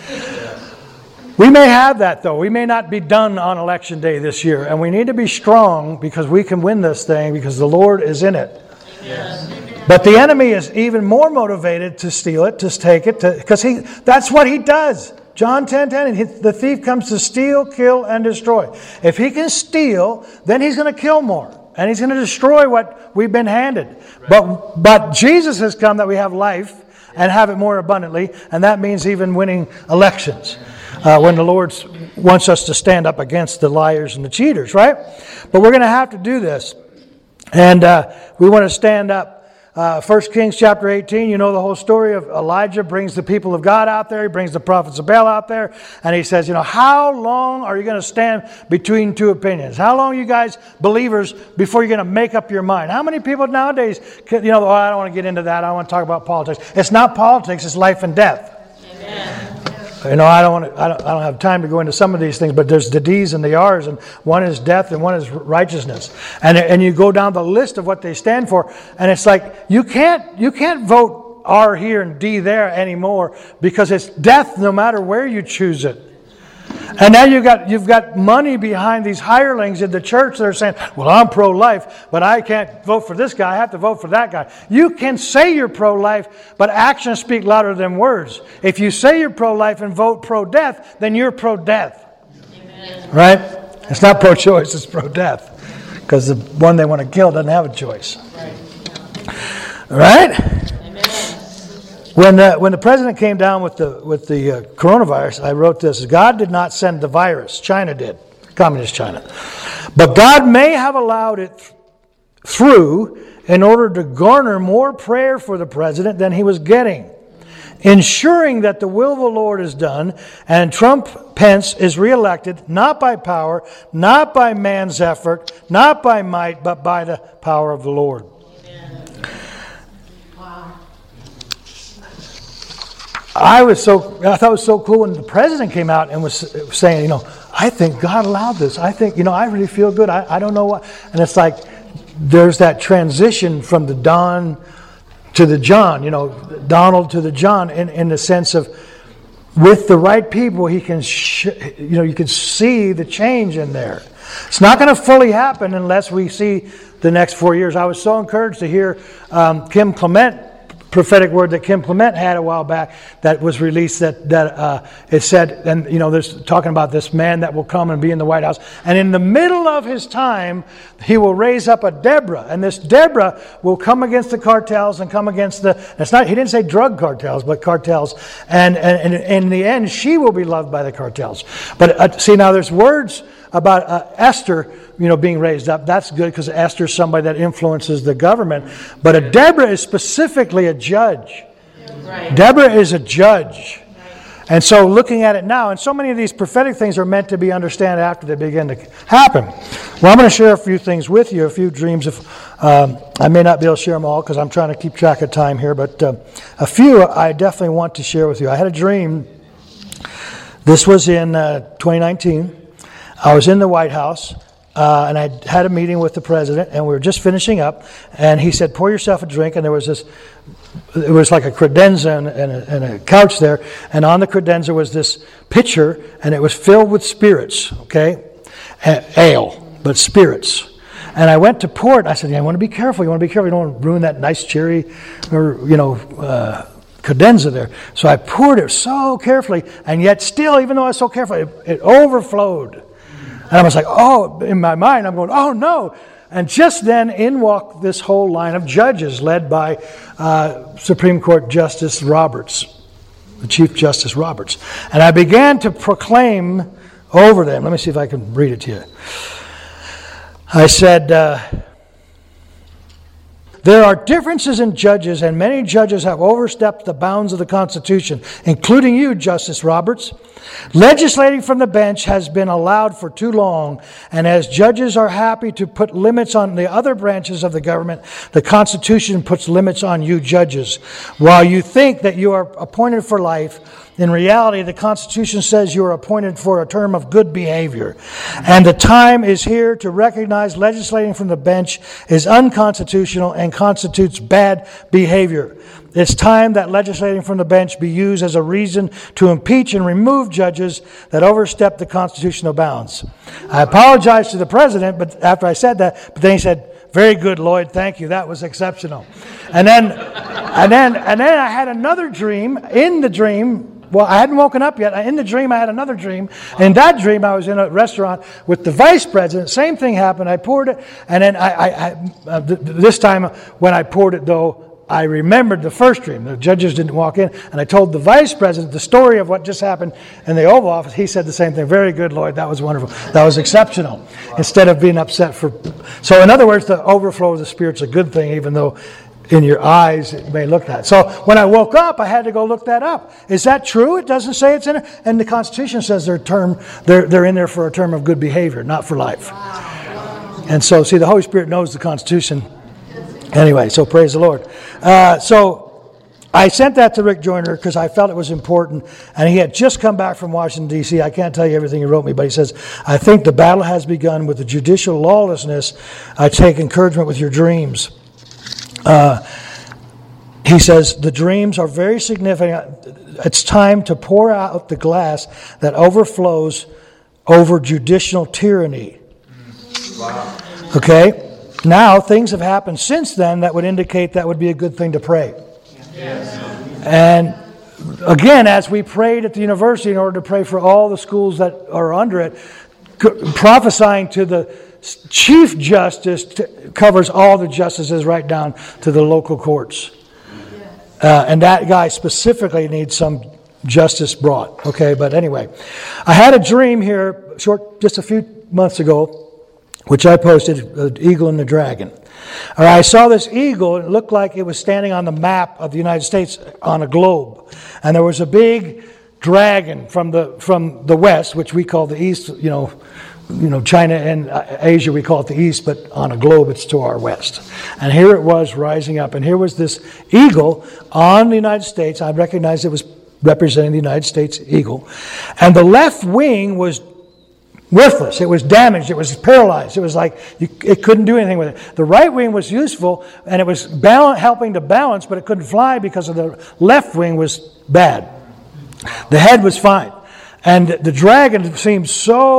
S2: We may have that, though. We may not be done on election day this year. And we need to be strong because we can win this thing because the Lord is in it. Yes. But the enemy is even more motivated to steal it, to take it, because that's what he does. John 10:10, the thief comes to steal, kill, and destroy. If he can steal, then he's going to kill more. And he's going to destroy what we've been handed. Right. But Jesus has come that we have life and have it more abundantly. And that means even winning elections. When the Lord wants us to stand up against the liars and the cheaters, right? But we're going to have to do this. And we want to stand up. 1 Kings chapter 18, you know the whole story of Elijah brings the people of God out there. He brings the prophets of Baal out there. And he says, how long are you going to stand between two opinions? How long, you guys, believers, before you're going to make up your mind? How many people nowadays, I don't want to get into that. I don't want to talk about politics. It's not politics. It's life and death. Amen. I don't have time to go into some of these things, but there's the D's and the R's, and one is death and one is righteousness. And you go down the list of what they stand for, and it's like you can't vote R here and D there anymore because it's death no matter where you choose it. And now you've got money behind these hirelings in the church that are saying, well, I'm pro-life, but I can't vote for this guy. I have to vote for that guy. You can say you're pro-life, but actions speak louder than words. If you say you're pro-life and vote pro-death, then you're pro-death. Amen. Right? It's not pro-choice, it's pro-death. Because the one they want to kill doesn't have a choice. All right? When the president came down with the coronavirus, I wrote this: God did not send the virus. China did, communist China. But God may have allowed it through in order to garner more prayer for the president than he was getting, ensuring that the will of the Lord is done and Pence is reelected, not by power, not by man's effort, not by might, but by the power of the Lord. I thought it was so cool when the president came out and was saying, I think God allowed this. I think, I really feel good. I don't know what. And it's like there's that transition from the Don to the John, Donald to the John, in the sense of with the right people, he can, you can see the change in there. It's not going to fully happen unless we see the next 4 years. I was so encouraged to hear Kim Clement, prophetic word that Kim Clement had a while back that was released that it said, and there's talking about this man that will come and be in the White House, and in the middle of his time he will raise up a Deborah, and this Deborah will come against the cartels and come against he didn't say drug cartels, but cartels, and in the end she will be loved by the cartels. But see, now there's words about Esther, being raised up. That's good because Esther is somebody that influences the government. But a Deborah is specifically a judge. Right. Deborah is a judge. And so looking at it now, and so many of these prophetic things are meant to be understood after they begin to happen. Well, I'm going to share a few things with you, a few dreams. I may not be able to share them all because I'm trying to keep track of time here, but a few I definitely want to share with you. I had a dream. This was in 2019. I was in the White House, and I had a meeting with the president, and we were just finishing up, and he said, pour yourself a drink, and there was it was like a credenza and a couch there, and on the credenza was this pitcher, and it was filled with spirits, okay? Ale, but spirits. And I went to pour it, and I said, I want to be careful, you don't want to ruin that nice cherry, or, credenza there. So I poured it so carefully, and yet still, even though I was so careful, it overflowed. And I was like, in my mind, I'm going, oh no. And just then in walked this whole line of judges led by Supreme Court Justice Roberts, the Chief Justice Roberts. And I began to proclaim over them. Let me see if I can read it to you. I said, there are differences in judges, and many judges have overstepped the bounds of the Constitution, including you, Justice Roberts. Legislating from the bench has been allowed for too long, and as judges are happy to put limits on the other branches of the government, the Constitution puts limits on you judges. While you think that you are appointed for life, in reality, the Constitution says you are appointed for a term of good behavior. And the time is here to recognize legislating from the bench is unconstitutional and constitutes bad behavior. It's time that legislating from the bench be used as a reason to impeach and remove judges that overstep the constitutional bounds. I apologized to the president, but after I said that, but then he said, very good, Lloyd, thank you, that was exceptional. And then I had another dream. In the dream, well, I hadn't woken up yet. In the dream, I had another dream. In that dream, I was in a restaurant with the vice president. Same thing happened. I poured it, and then this time when I poured it, though, I remembered the first dream. The judges didn't walk in, and I told the vice president the story of what just happened in the Oval Office. He said the same thing. Very good, Lloyd. That was wonderful. That was exceptional. Wow. Instead of being upset for... So in other words, the overflow of the Spirit's a good thing, even though in your eyes it may look that. So when I woke up, I had to go look that up. Is that true? It doesn't say it's in it. And the Constitution says they're in there for a term of good behavior, not for life. Wow. And so, see, the Holy Spirit knows the Constitution. Anyway, so praise the Lord. So I sent that to Rick Joyner because I felt it was important. And he had just come back from Washington, D.C. I can't tell you everything he wrote me, but he says, I think the battle has begun with the judicial lawlessness. I take encouragement with your dreams. He says, the dreams are very significant. It's time to pour out the glass that overflows over judicial tyranny. Wow. Okay? Now, things have happened since then that would indicate that would be a good thing to pray. Yes. And again, as we prayed at the university in order to pray for all the schools that are under it, prophesying to the Chief Justice covers all the justices right down to the local courts. And that guy specifically needs some justice brought. Okay, but anyway. I had a dream here just a few months ago, which I posted, the eagle and the dragon. I saw this eagle, and it looked like it was standing on the map of the United States on a globe. And there was a big dragon from the west, which we call the east, China and Asia, we call it the east, but on a globe it's to our west. And here it was rising up, and here was this eagle on the United States. I recognized it was representing the United States eagle. And the left wing was worthless. It was damaged. It was paralyzed. It was like it couldn't do anything with it. The right wing was useful, and it was helping to balance, but it couldn't fly because of the left wing was bad. The head was fine. And the dragon seemed so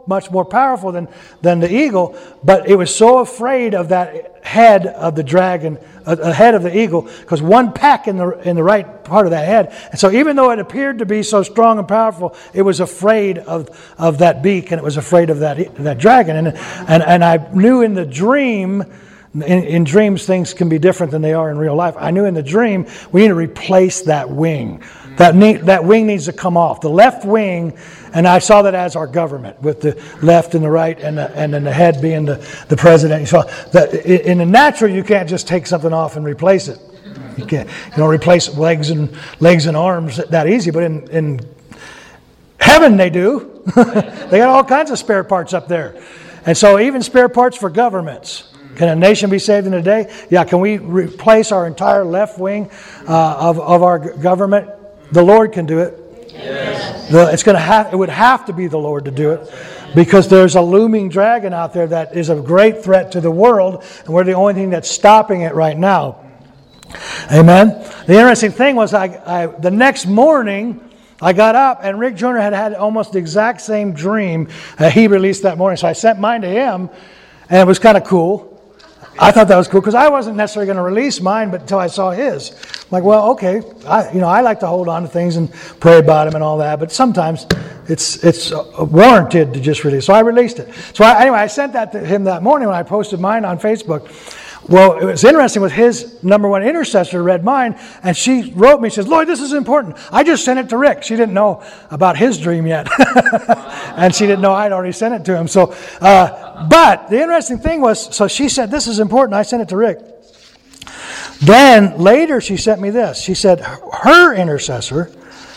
S2: much more powerful than the eagle, but it was so afraid of that head of the dragon, head of the eagle, because one peck in the right part of that head. And so even though it appeared to be so strong and powerful, it was afraid of that beak, and it was afraid of that dragon. And I knew in the dream, in dreams things can be different than they are in real life. I knew in the dream we need to replace that wing. That wing needs to come off. The left wing, and I saw that as our government, with the left and the right, and then the head being the president. So in the natural, you can't just take something off and replace it. You can't, replace legs and arms that easy. But in heaven, they do. They got all kinds of spare parts up there, and so even spare parts for governments. Can a nation be saved in a day? Yeah. Can we replace our entire left wing of our government? The Lord can do it. Yes. It would have to be the Lord to do it, because there's a looming dragon out there that is a great threat to the world, and we're the only thing that's stopping it right now. Amen. The interesting thing was, the next morning I got up, and Rick Joyner had almost the exact same dream he released that morning. So I sent mine to him, and it was kind of cool. I thought that was cool because I wasn't necessarily going to release mine, but until I saw his. I'm like, well, okay. I like to hold on to things and pray about them and all that, but sometimes it's warranted to just release. So I released it. So I sent that to him that morning when I posted mine on Facebook. Well, it was interesting with his number one intercessor read mine, and she wrote me, she says, Lloyd, this is important. I just sent it to Rick. She didn't know about his dream yet. And she didn't know I'd already sent it to him. So, but the interesting thing was, so she said, this is important. I sent it to Rick. Then later she sent me this. She said her intercessor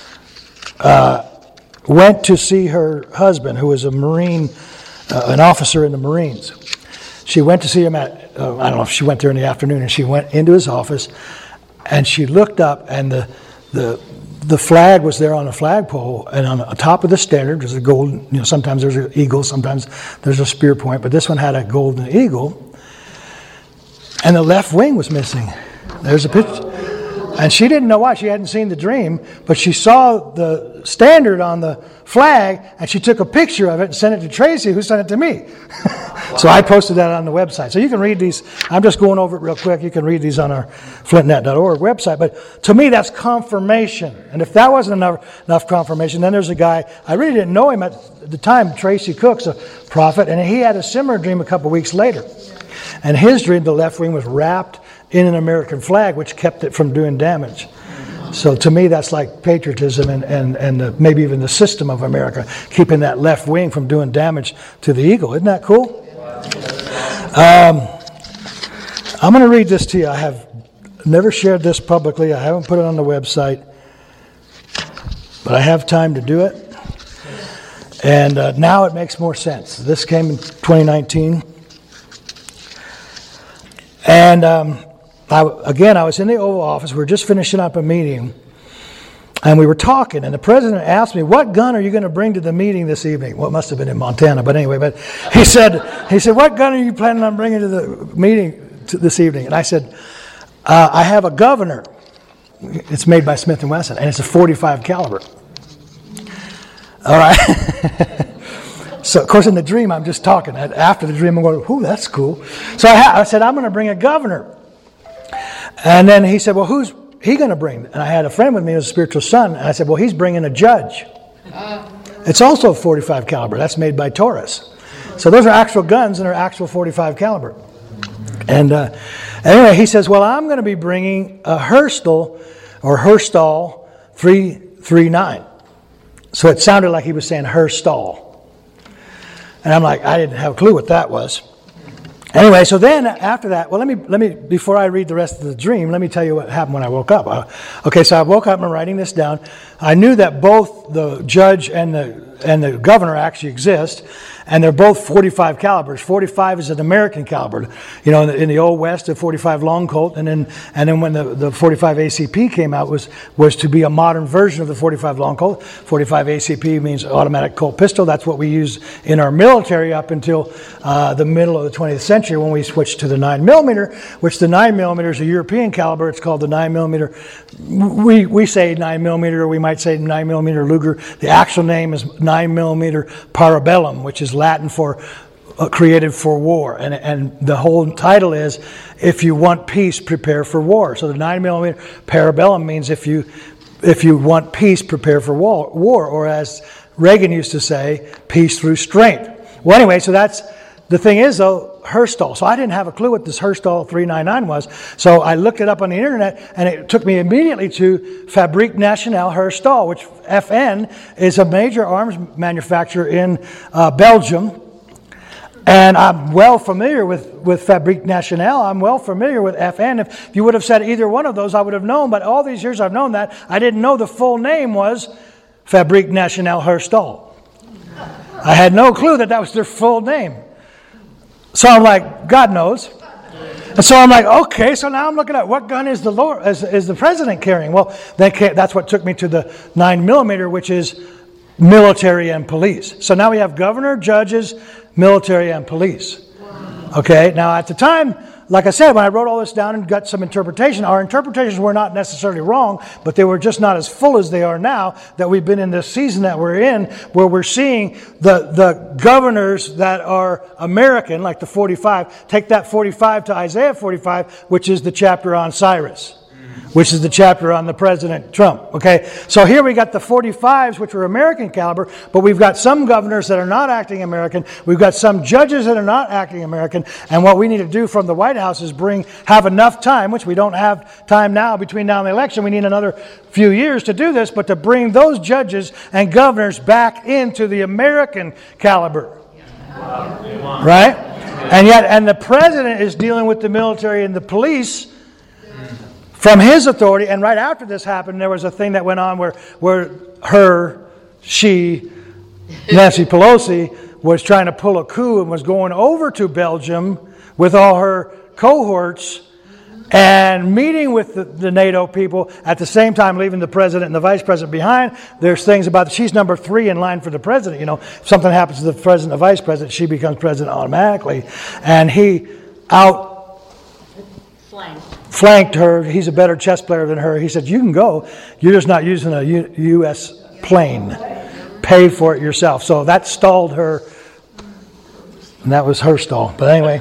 S2: went to see her husband, who was a Marine, an officer in the Marines. She went to see him at, I don't know if she went there in the afternoon, and she went into his office, and she looked up, and the flag was there on a flagpole, and on the top of the standard there's a golden, sometimes there's an eagle, sometimes there's a spear point, but this one had a golden eagle, and the left wing was missing. There's a picture. And she didn't know why. She hadn't seen the dream, but she saw the standard on the flag, and she took a picture of it and sent it to Tracy, who sent it to me. So I posted that on the website. So you can read these. I'm just going over it real quick. You can read these on our flintnet.org website. But to me, that's confirmation. And if that wasn't enough confirmation, then there's a guy, I really didn't know him at the time, Tracy Cook's a prophet, and he had a similar dream a couple weeks later. And his dream, the left wing was wrapped in an American flag, which kept it from doing damage. So to me, that's like patriotism and maybe even the system of America, keeping that left wing from doing damage to the eagle. Isn't that cool? I'm going to read this to you. I have never shared this publicly. I haven't put it on the website, but I have time to do it. And now it makes more sense. This came in 2019. And I was in the Oval Office. We were just finishing up a meeting, and we were talking, and the president asked me, what gun are you going to bring to the meeting this evening? Well, it must have been in Montana, but anyway. But he said, what gun are you planning on bringing to the meeting this evening? And I said, I have a Governor. It's made by Smith & Wesson, and it's a .45 caliber. All right. So, of course, in the dream, I'm just talking. After the dream, I'm going, ooh, that's cool. So I said, I'm going to bring a Governor. And then he said, well, who's he going to bring? And I had a friend with me who was a spiritual son. And I said, well, he's bringing a judge. It's also a .45 caliber. That's made by Taurus. So those are actual guns, and they're actual .45 caliber. And anyway, he says, well, I'm going to be bringing a Herstal 339. So it sounded like he was saying Herstal. And I'm like, I didn't have a clue what that was. Anyway, so then after that, well, let me before I read the rest of the dream, let me tell you what happened when I woke up. Okay, so I woke up and I'm writing this down. I knew that both the judge and the governor actually exist, and they're both .45 calibers. .45 is an American caliber. In the Old West, a .45 long Colt, and then when the .45 ACP came out was to be a modern version of the .45 long Colt. .45 ACP means automatic Colt pistol. That's what we used in our military up until the middle of the 20th century when we switched to the 9mm, which the 9mm is a European caliber. It's called the 9mm. We say 9mm, or we might say 9mm Luger. The actual name is 9mm Parabellum, which is is Latin for created for war, and the whole title is "If you want peace, prepare for war." So the 9mm parabellum means if you want peace, prepare for war, or as Reagan used to say, peace through strength. Well, anyway, so that's the thing is though, Herstall. So I didn't have a clue what this Herstall 399 was. So I looked it up on the internet, and it took me immediately to Fabrique Nationale Herstall, which FN is a major arms manufacturer in Belgium. And I'm well familiar with Fabrique Nationale. I'm well familiar with FN. If you would have said either one of those, I would have known. But all these years I've known that. I didn't know the full name was Fabrique Nationale Herstall. I had no clue that was their full name. So I'm like, God knows. And so I'm like, okay, so now I'm looking at what gun is the president carrying? Well, that's what took me to the 9mm, which is military and police. So now we have governor, judges, military, and police. Okay, now at the time, like I said, when I wrote all this down and got some interpretation, our interpretations were not necessarily wrong, but they were just not as full as they are now that we've been in this season that we're in, where we're seeing the governors that are American, like the 45. Take that 45 to Isaiah 45, which is the chapter on Cyrus, which is the chapter on the President Trump. Okay, so here we got the 45s, which are American caliber, but we've got some governors that are not acting American. We've got some judges that are not acting American. And what we need to do from the White House is have enough time, which we don't have time now between now and the election. We need another few years to do this, but to bring those judges and governors back into the American caliber. Right? And the president is dealing with the military and the police from his authority. And right after this happened, there was a thing that went on where Nancy Pelosi was trying to pull a coup and was going over to Belgium with all her cohorts and meeting with the NATO people at the same time, leaving the president and the vice president behind. There's things about she's number 3 in line for the president. You know, if something happens to the president and the vice president, she becomes president automatically. And he flanked her. He's a better chess player than her. He said, you can go. You're just not using a U.S. plane. Pay for it yourself. So that stalled her. And that was her stall. But anyway.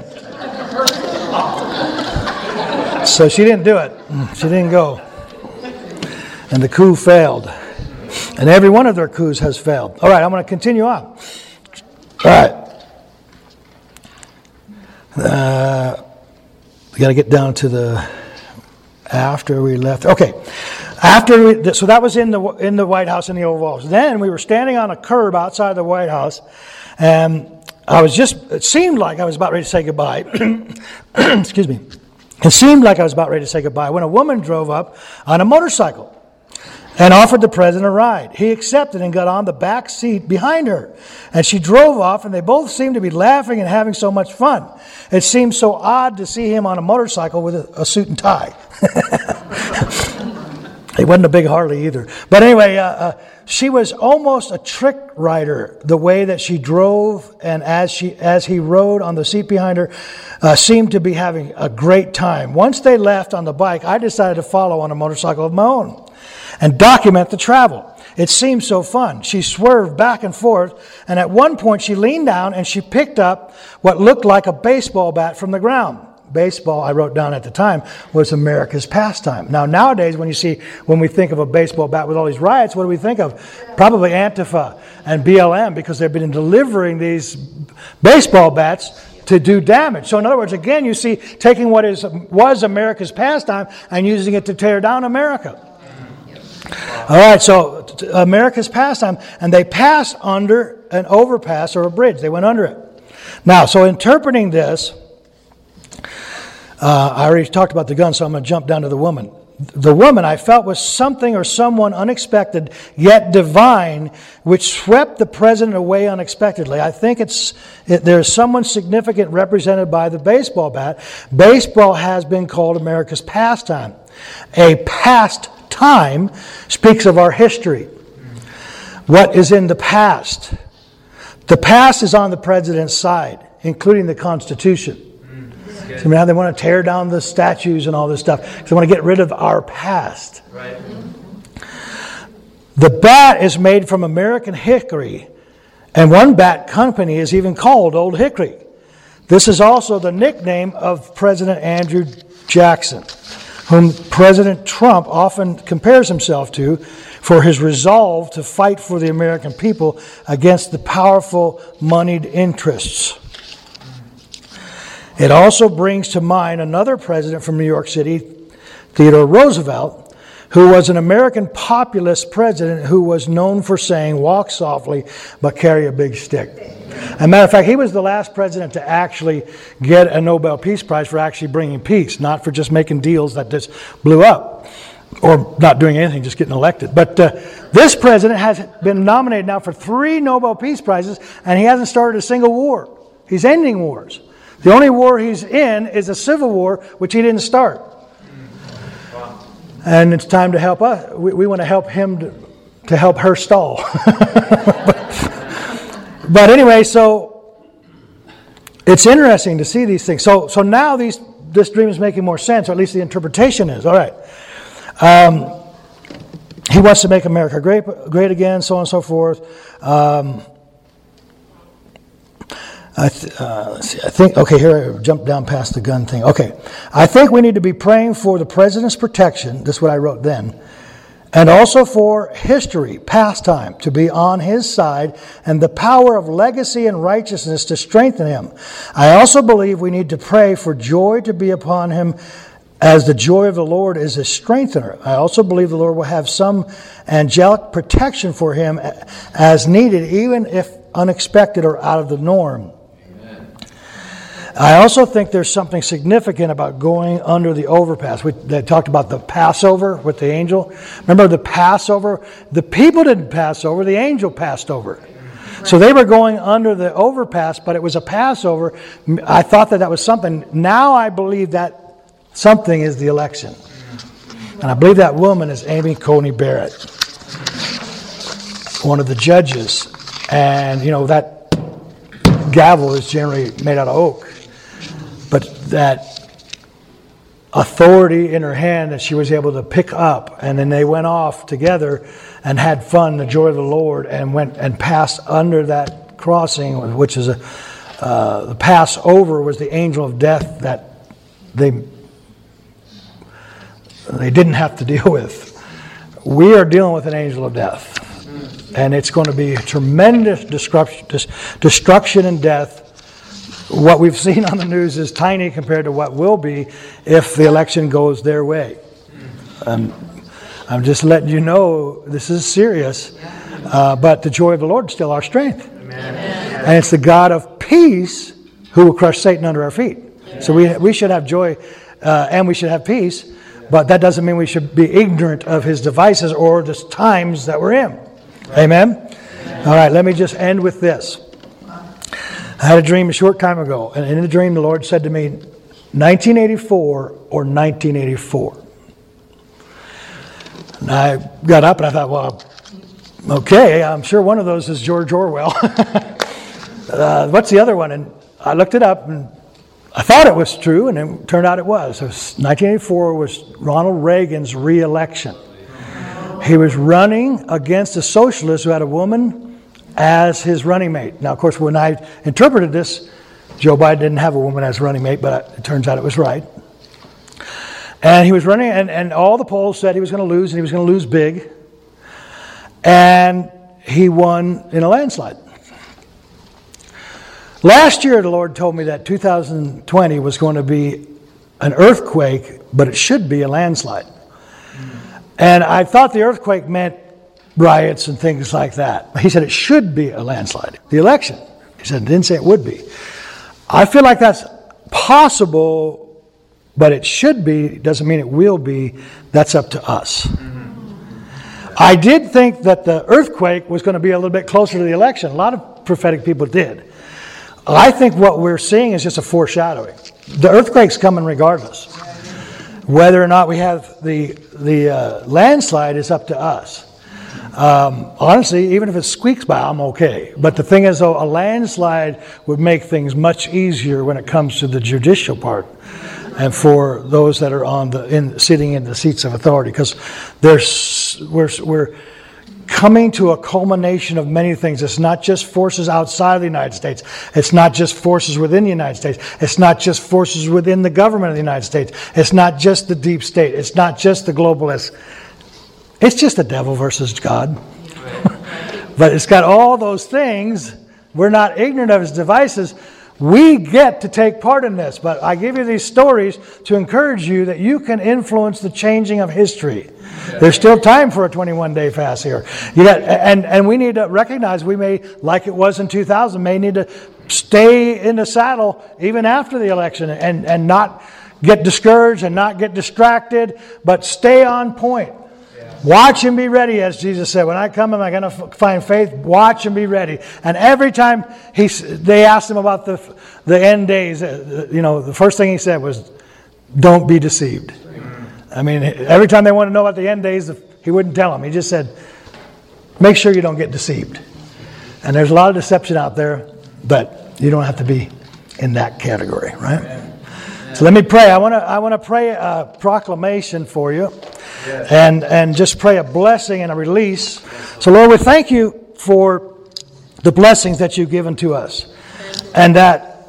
S2: So she didn't do it. She didn't go. And the coup failed. And every one of their coups has failed. All right, I'm going to continue on. All right. We got to get down to after we left. Okay. So that was in the White House in the Oval Office. Then we were standing on a curb outside the White House, and it seemed like I was about ready to say goodbye. Excuse me. It seemed like I was about ready to say goodbye when a woman drove up on a motorcycle and offered the president a ride. He accepted and got on the back seat behind her. And she drove off, and they both seemed to be laughing and having so much fun. It seemed so odd to see him on a motorcycle with a suit and tie. He wasn't a big Harley either. But anyway, she was almost a trick rider, the way that she drove, and as he rode on the seat behind her, seemed to be having a great time. Once they left on the bike, I decided to follow on a motorcycle of my own and document the travel. It seemed so fun. She swerved back and forth, and at one point she leaned down and she picked up what looked like a baseball bat from the ground. Baseball, I wrote down at the time, was America's pastime. Now, nowadays, when we think of a baseball bat with all these riots, what do we think of? Probably Antifa and BLM, because they've been delivering these baseball bats to do damage. So in other words, again, you see, taking what was America's pastime and using it to tear down America. All right, so America's pastime, and they passed under an overpass or a bridge. They went under it. Now, so interpreting this, I already talked about the gun, so I'm going to jump down to the woman. The woman, I felt, was something or someone unexpected, yet divine, which swept the president away unexpectedly. I think there's someone significant represented by the baseball bat. Baseball has been called America's pastime. A pastime speaks of our history. What is in the past? The past is on the president's side, including the Constitution. So now they want to tear down the statues and all this stuff because they want to get rid of our past. Right. The bat is made from American hickory And one bat company is even called Old Hickory. This is also the nickname of President Andrew Jackson, whom President Trump often compares himself to for his resolve to fight for the American people against the powerful moneyed interests. It also brings to mind another president from New York City, Theodore Roosevelt, who was an American populist president who was known for saying, "Walk softly, but carry a big stick." As a matter of fact, he was the last president to actually get a Nobel Peace Prize for actually bringing peace, not for just making deals that just blew up, or not doing anything, just getting elected. But this president has been nominated now for 3 Nobel Peace Prizes, and he hasn't started a single war. He's ending wars. The only war he's in is a civil war, which he didn't start. And it's time to help us. We want to help him to help her stall. But anyway, so it's interesting to see these things. So now this dream is making more sense, or at least the interpretation is. All right. He wants to make America great again, so on and so forth. Let's see. I think, okay, here I jumped down past the gun thing. Okay. I think we need to be praying for the president's protection. This is what I wrote then. And also for history, past time, to be on his side, and the power of legacy and righteousness to strengthen him. I also believe we need to pray for joy to be upon him, as the joy of the Lord is a strengthener. I also believe the Lord will have some angelic protection for him as needed, even if unexpected or out of the norm. I also think there's something significant about going under the overpass. They talked about the Passover with the angel. Remember the Passover? The people didn't pass over, the angel passed over. So they were going under the overpass, but it was a Passover. I thought that was something. Now I believe that something is the election. And I believe that woman is Amy Coney Barrett, one of the judges. And, you know, that gavel is generally made out of oak. But that authority in her hand that she was able to pick up, and then they went off together and had fun, the joy of the Lord, and went and passed under that crossing, which is the Passover was the angel of death that they didn't have to deal with. We are dealing with an angel of death. And it's going to be tremendous destruction and death. What we've seen on the news is tiny compared to what will be if the election goes their way. I'm just letting you know this is serious. But the joy of the Lord is still our strength. Amen. And it's the God of peace who will crush Satan under our feet. So we should have joy and we should have peace. But that doesn't mean we should be ignorant of his devices or the times that we're in. Amen? All right, let me just end with this. I had a dream a short time ago, and in the dream the Lord said to me, 1984 or 1984. And I got up and I thought, well, okay, I'm sure one of those is George Orwell. What's the other one? And I looked it up, and I thought it was true, and it turned out it was. 1984 was Ronald Reagan's re-election. He was running against a socialist who had a woman as his running mate. Now, of course, when I interpreted this, Joe Biden didn't have a woman as running mate, but it turns out it was right. And he was running, and all the polls said he was going to lose, and he was going to lose big. And he won in a landslide. Last year, the Lord told me that 2020 was going to be an earthquake, but it should be a landslide. And I thought the earthquake meant riots and things like that. He said it should be a landslide. The election, he said, didn't say it would be. I feel like that's possible, but it should be, doesn't mean it will be. That's up to us. I did think that the earthquake was going to be a little bit closer to the election. A lot of prophetic people did. I think what we're seeing is just a foreshadowing. The earthquake's coming regardless. Whether or not we have the landslide is up to us. Honestly, even if it squeaks by, I'm okay. But the thing is, though, a landslide would make things much easier when it comes to the judicial part, and for those that are sitting in the seats of authority, because we're coming to a culmination of many things. It's not just forces outside of the United States. It's not just forces within the United States. It's not just forces within the government of the United States. It's not just the deep state. It's not just the globalists. It's just the devil versus God. But it's got all those things. We're not ignorant of his devices. We get to take part in this. But I give you these stories to encourage you that you can influence the changing of history. There's still time for a 21-day fast here. And we need to recognize we may, like it was in 2000, may need to stay in the saddle even after the election and not get discouraged and not get distracted, but stay on point. Watch and be ready, as Jesus said. When I come, am I going to find faith? Watch and be ready. And every time they asked him about the end days, the first thing he said was, don't be deceived. I mean, every time they wanted to know about the end days, he wouldn't tell them. He just said, make sure you don't get deceived. And there's a lot of deception out there, but you don't have to be in that category, right? Amen. So let me pray. I want to pray a proclamation for you. Yes. And just pray a blessing and a release. So Lord, we thank you for the blessings that you've given to us. And that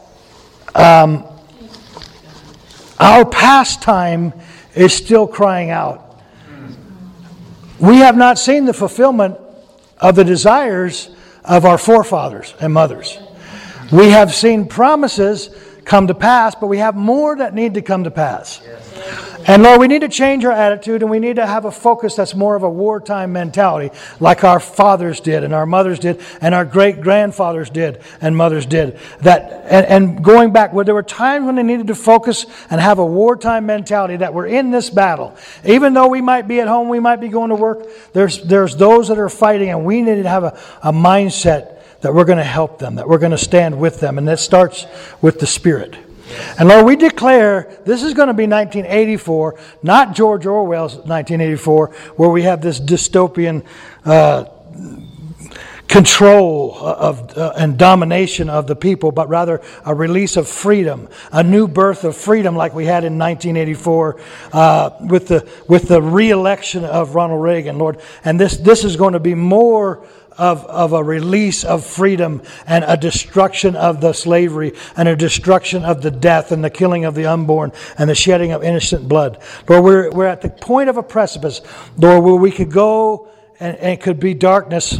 S2: our pastime is still crying out. We have not seen the fulfillment of the desires of our forefathers and mothers. We have seen promises come to pass, but we have more that need to come to pass. And Lord, we need to change our attitude, and we need to have a focus that's more of a wartime mentality, like our fathers did, and our mothers did, and our great-grandfathers did, and mothers did. And going back, where there were times when they needed to focus and have a wartime mentality, that we're in this battle. Even though we might be at home, we might be going to work, there's those that are fighting, and we need to have a mindset that we're going to help them, that we're going to stand with them, and that starts with the Spirit. And Lord, we declare this is going to be 1984, not George Orwell's 1984, where we have this dystopian control of and domination of the people, but rather a release of freedom, a new birth of freedom like we had in 1984 with the re-election of Ronald Reagan, Lord. And this is going to be more of a release of freedom and a destruction of the slavery and a destruction of the death and the killing of the unborn and the shedding of innocent blood. Lord, we're at the point of a precipice, Lord, where we could go and it could be darkness,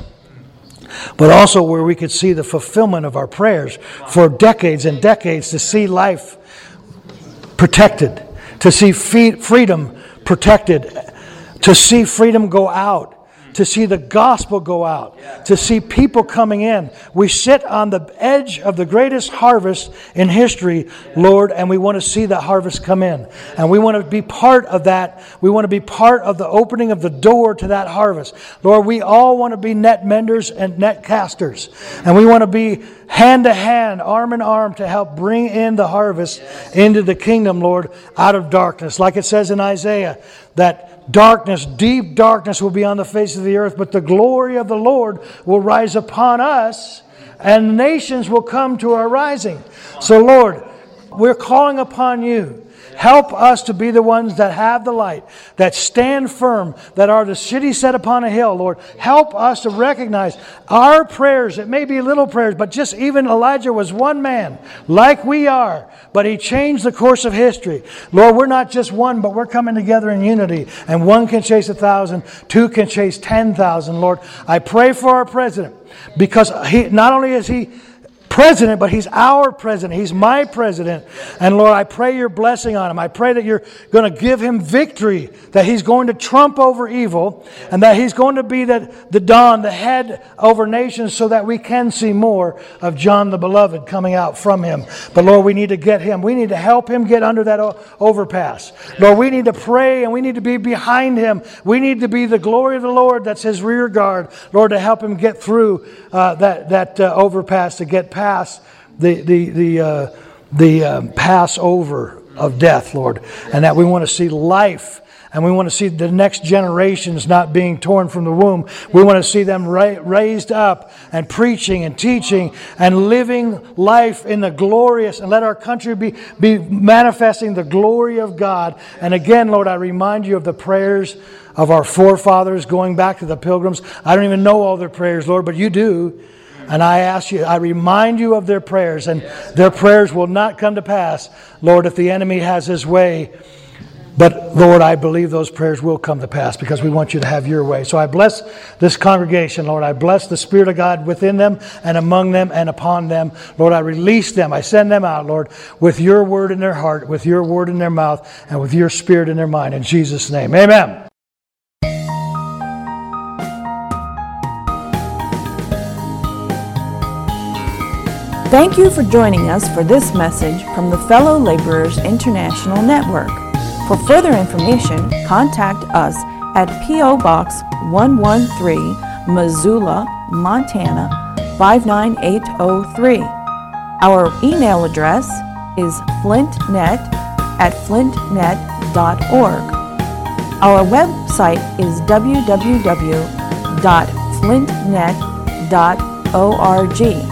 S2: but also where we could see the fulfillment of our prayers for decades and decades, to see life protected, to see freedom protected, to see freedom go out, to see the gospel go out, to see people coming in. We sit on the edge of the greatest harvest in history, Lord, and we want to see that harvest come in. And we want to be part of that. We want to be part of the opening of the door to that harvest. Lord, we all want to be net menders and net casters. And we want to be hand to hand, arm in arm, to help bring in the harvest into the kingdom, Lord, out of darkness. Like it says in Isaiah, that darkness, deep darkness will be on the face of the earth, but the glory of the Lord will rise upon us, and nations will come to our rising. So Lord, we're calling upon you. Help us to be the ones that have the light, that stand firm, that are the city set upon a hill, Lord. Help us to recognize our prayers. It may be little prayers, but just even Elijah was one man, like we are, but he changed the course of history. Lord, we're not just one, but we're coming together in unity, and one can chase 1,000, two can chase 10,000, Lord. I pray for our president, because he not only is he president, but he's our president. He's my president. And Lord, I pray your blessing on him. I pray that you're going to give him victory, that he's going to trump over evil, and that he's going to be the dawn, the head over nations, so that we can see more of John the Beloved coming out from him. But Lord, we need to get him. We need to help him get under that overpass. Lord, we need to pray, and we need to be behind him. We need to be the glory of the Lord that's his rear guard, Lord, to help him get through that overpass, to get past the Passover of death, Lord, and that we want to see life And we want to see the next generations not being torn from the womb. We want to see them raised up and preaching and teaching and living life in the glorious, and let our country be manifesting the glory of God. And again, Lord, I remind you of the prayers of our forefathers going back to the Pilgrims. I don't even know all their prayers, Lord, but you do. And I ask you, I remind you of their prayers, and their prayers will not come to pass, Lord, if the enemy has his way. But Lord, I believe those prayers will come to pass because we want you to have your way. So I bless this congregation, Lord. I bless the Spirit of God within them and among them and upon them. Lord, I release them. I send them out, Lord, with your word in their heart, with your word in their mouth, and with your Spirit in their mind. In Jesus' name, amen.
S1: Thank you for joining us for this message from the Fellow Laborers International Network. For further information, contact us at P.O. Box 113, Missoula, Montana 59803. Our email address is flintnet@flintnet.org. Our website is www.flintnet.org.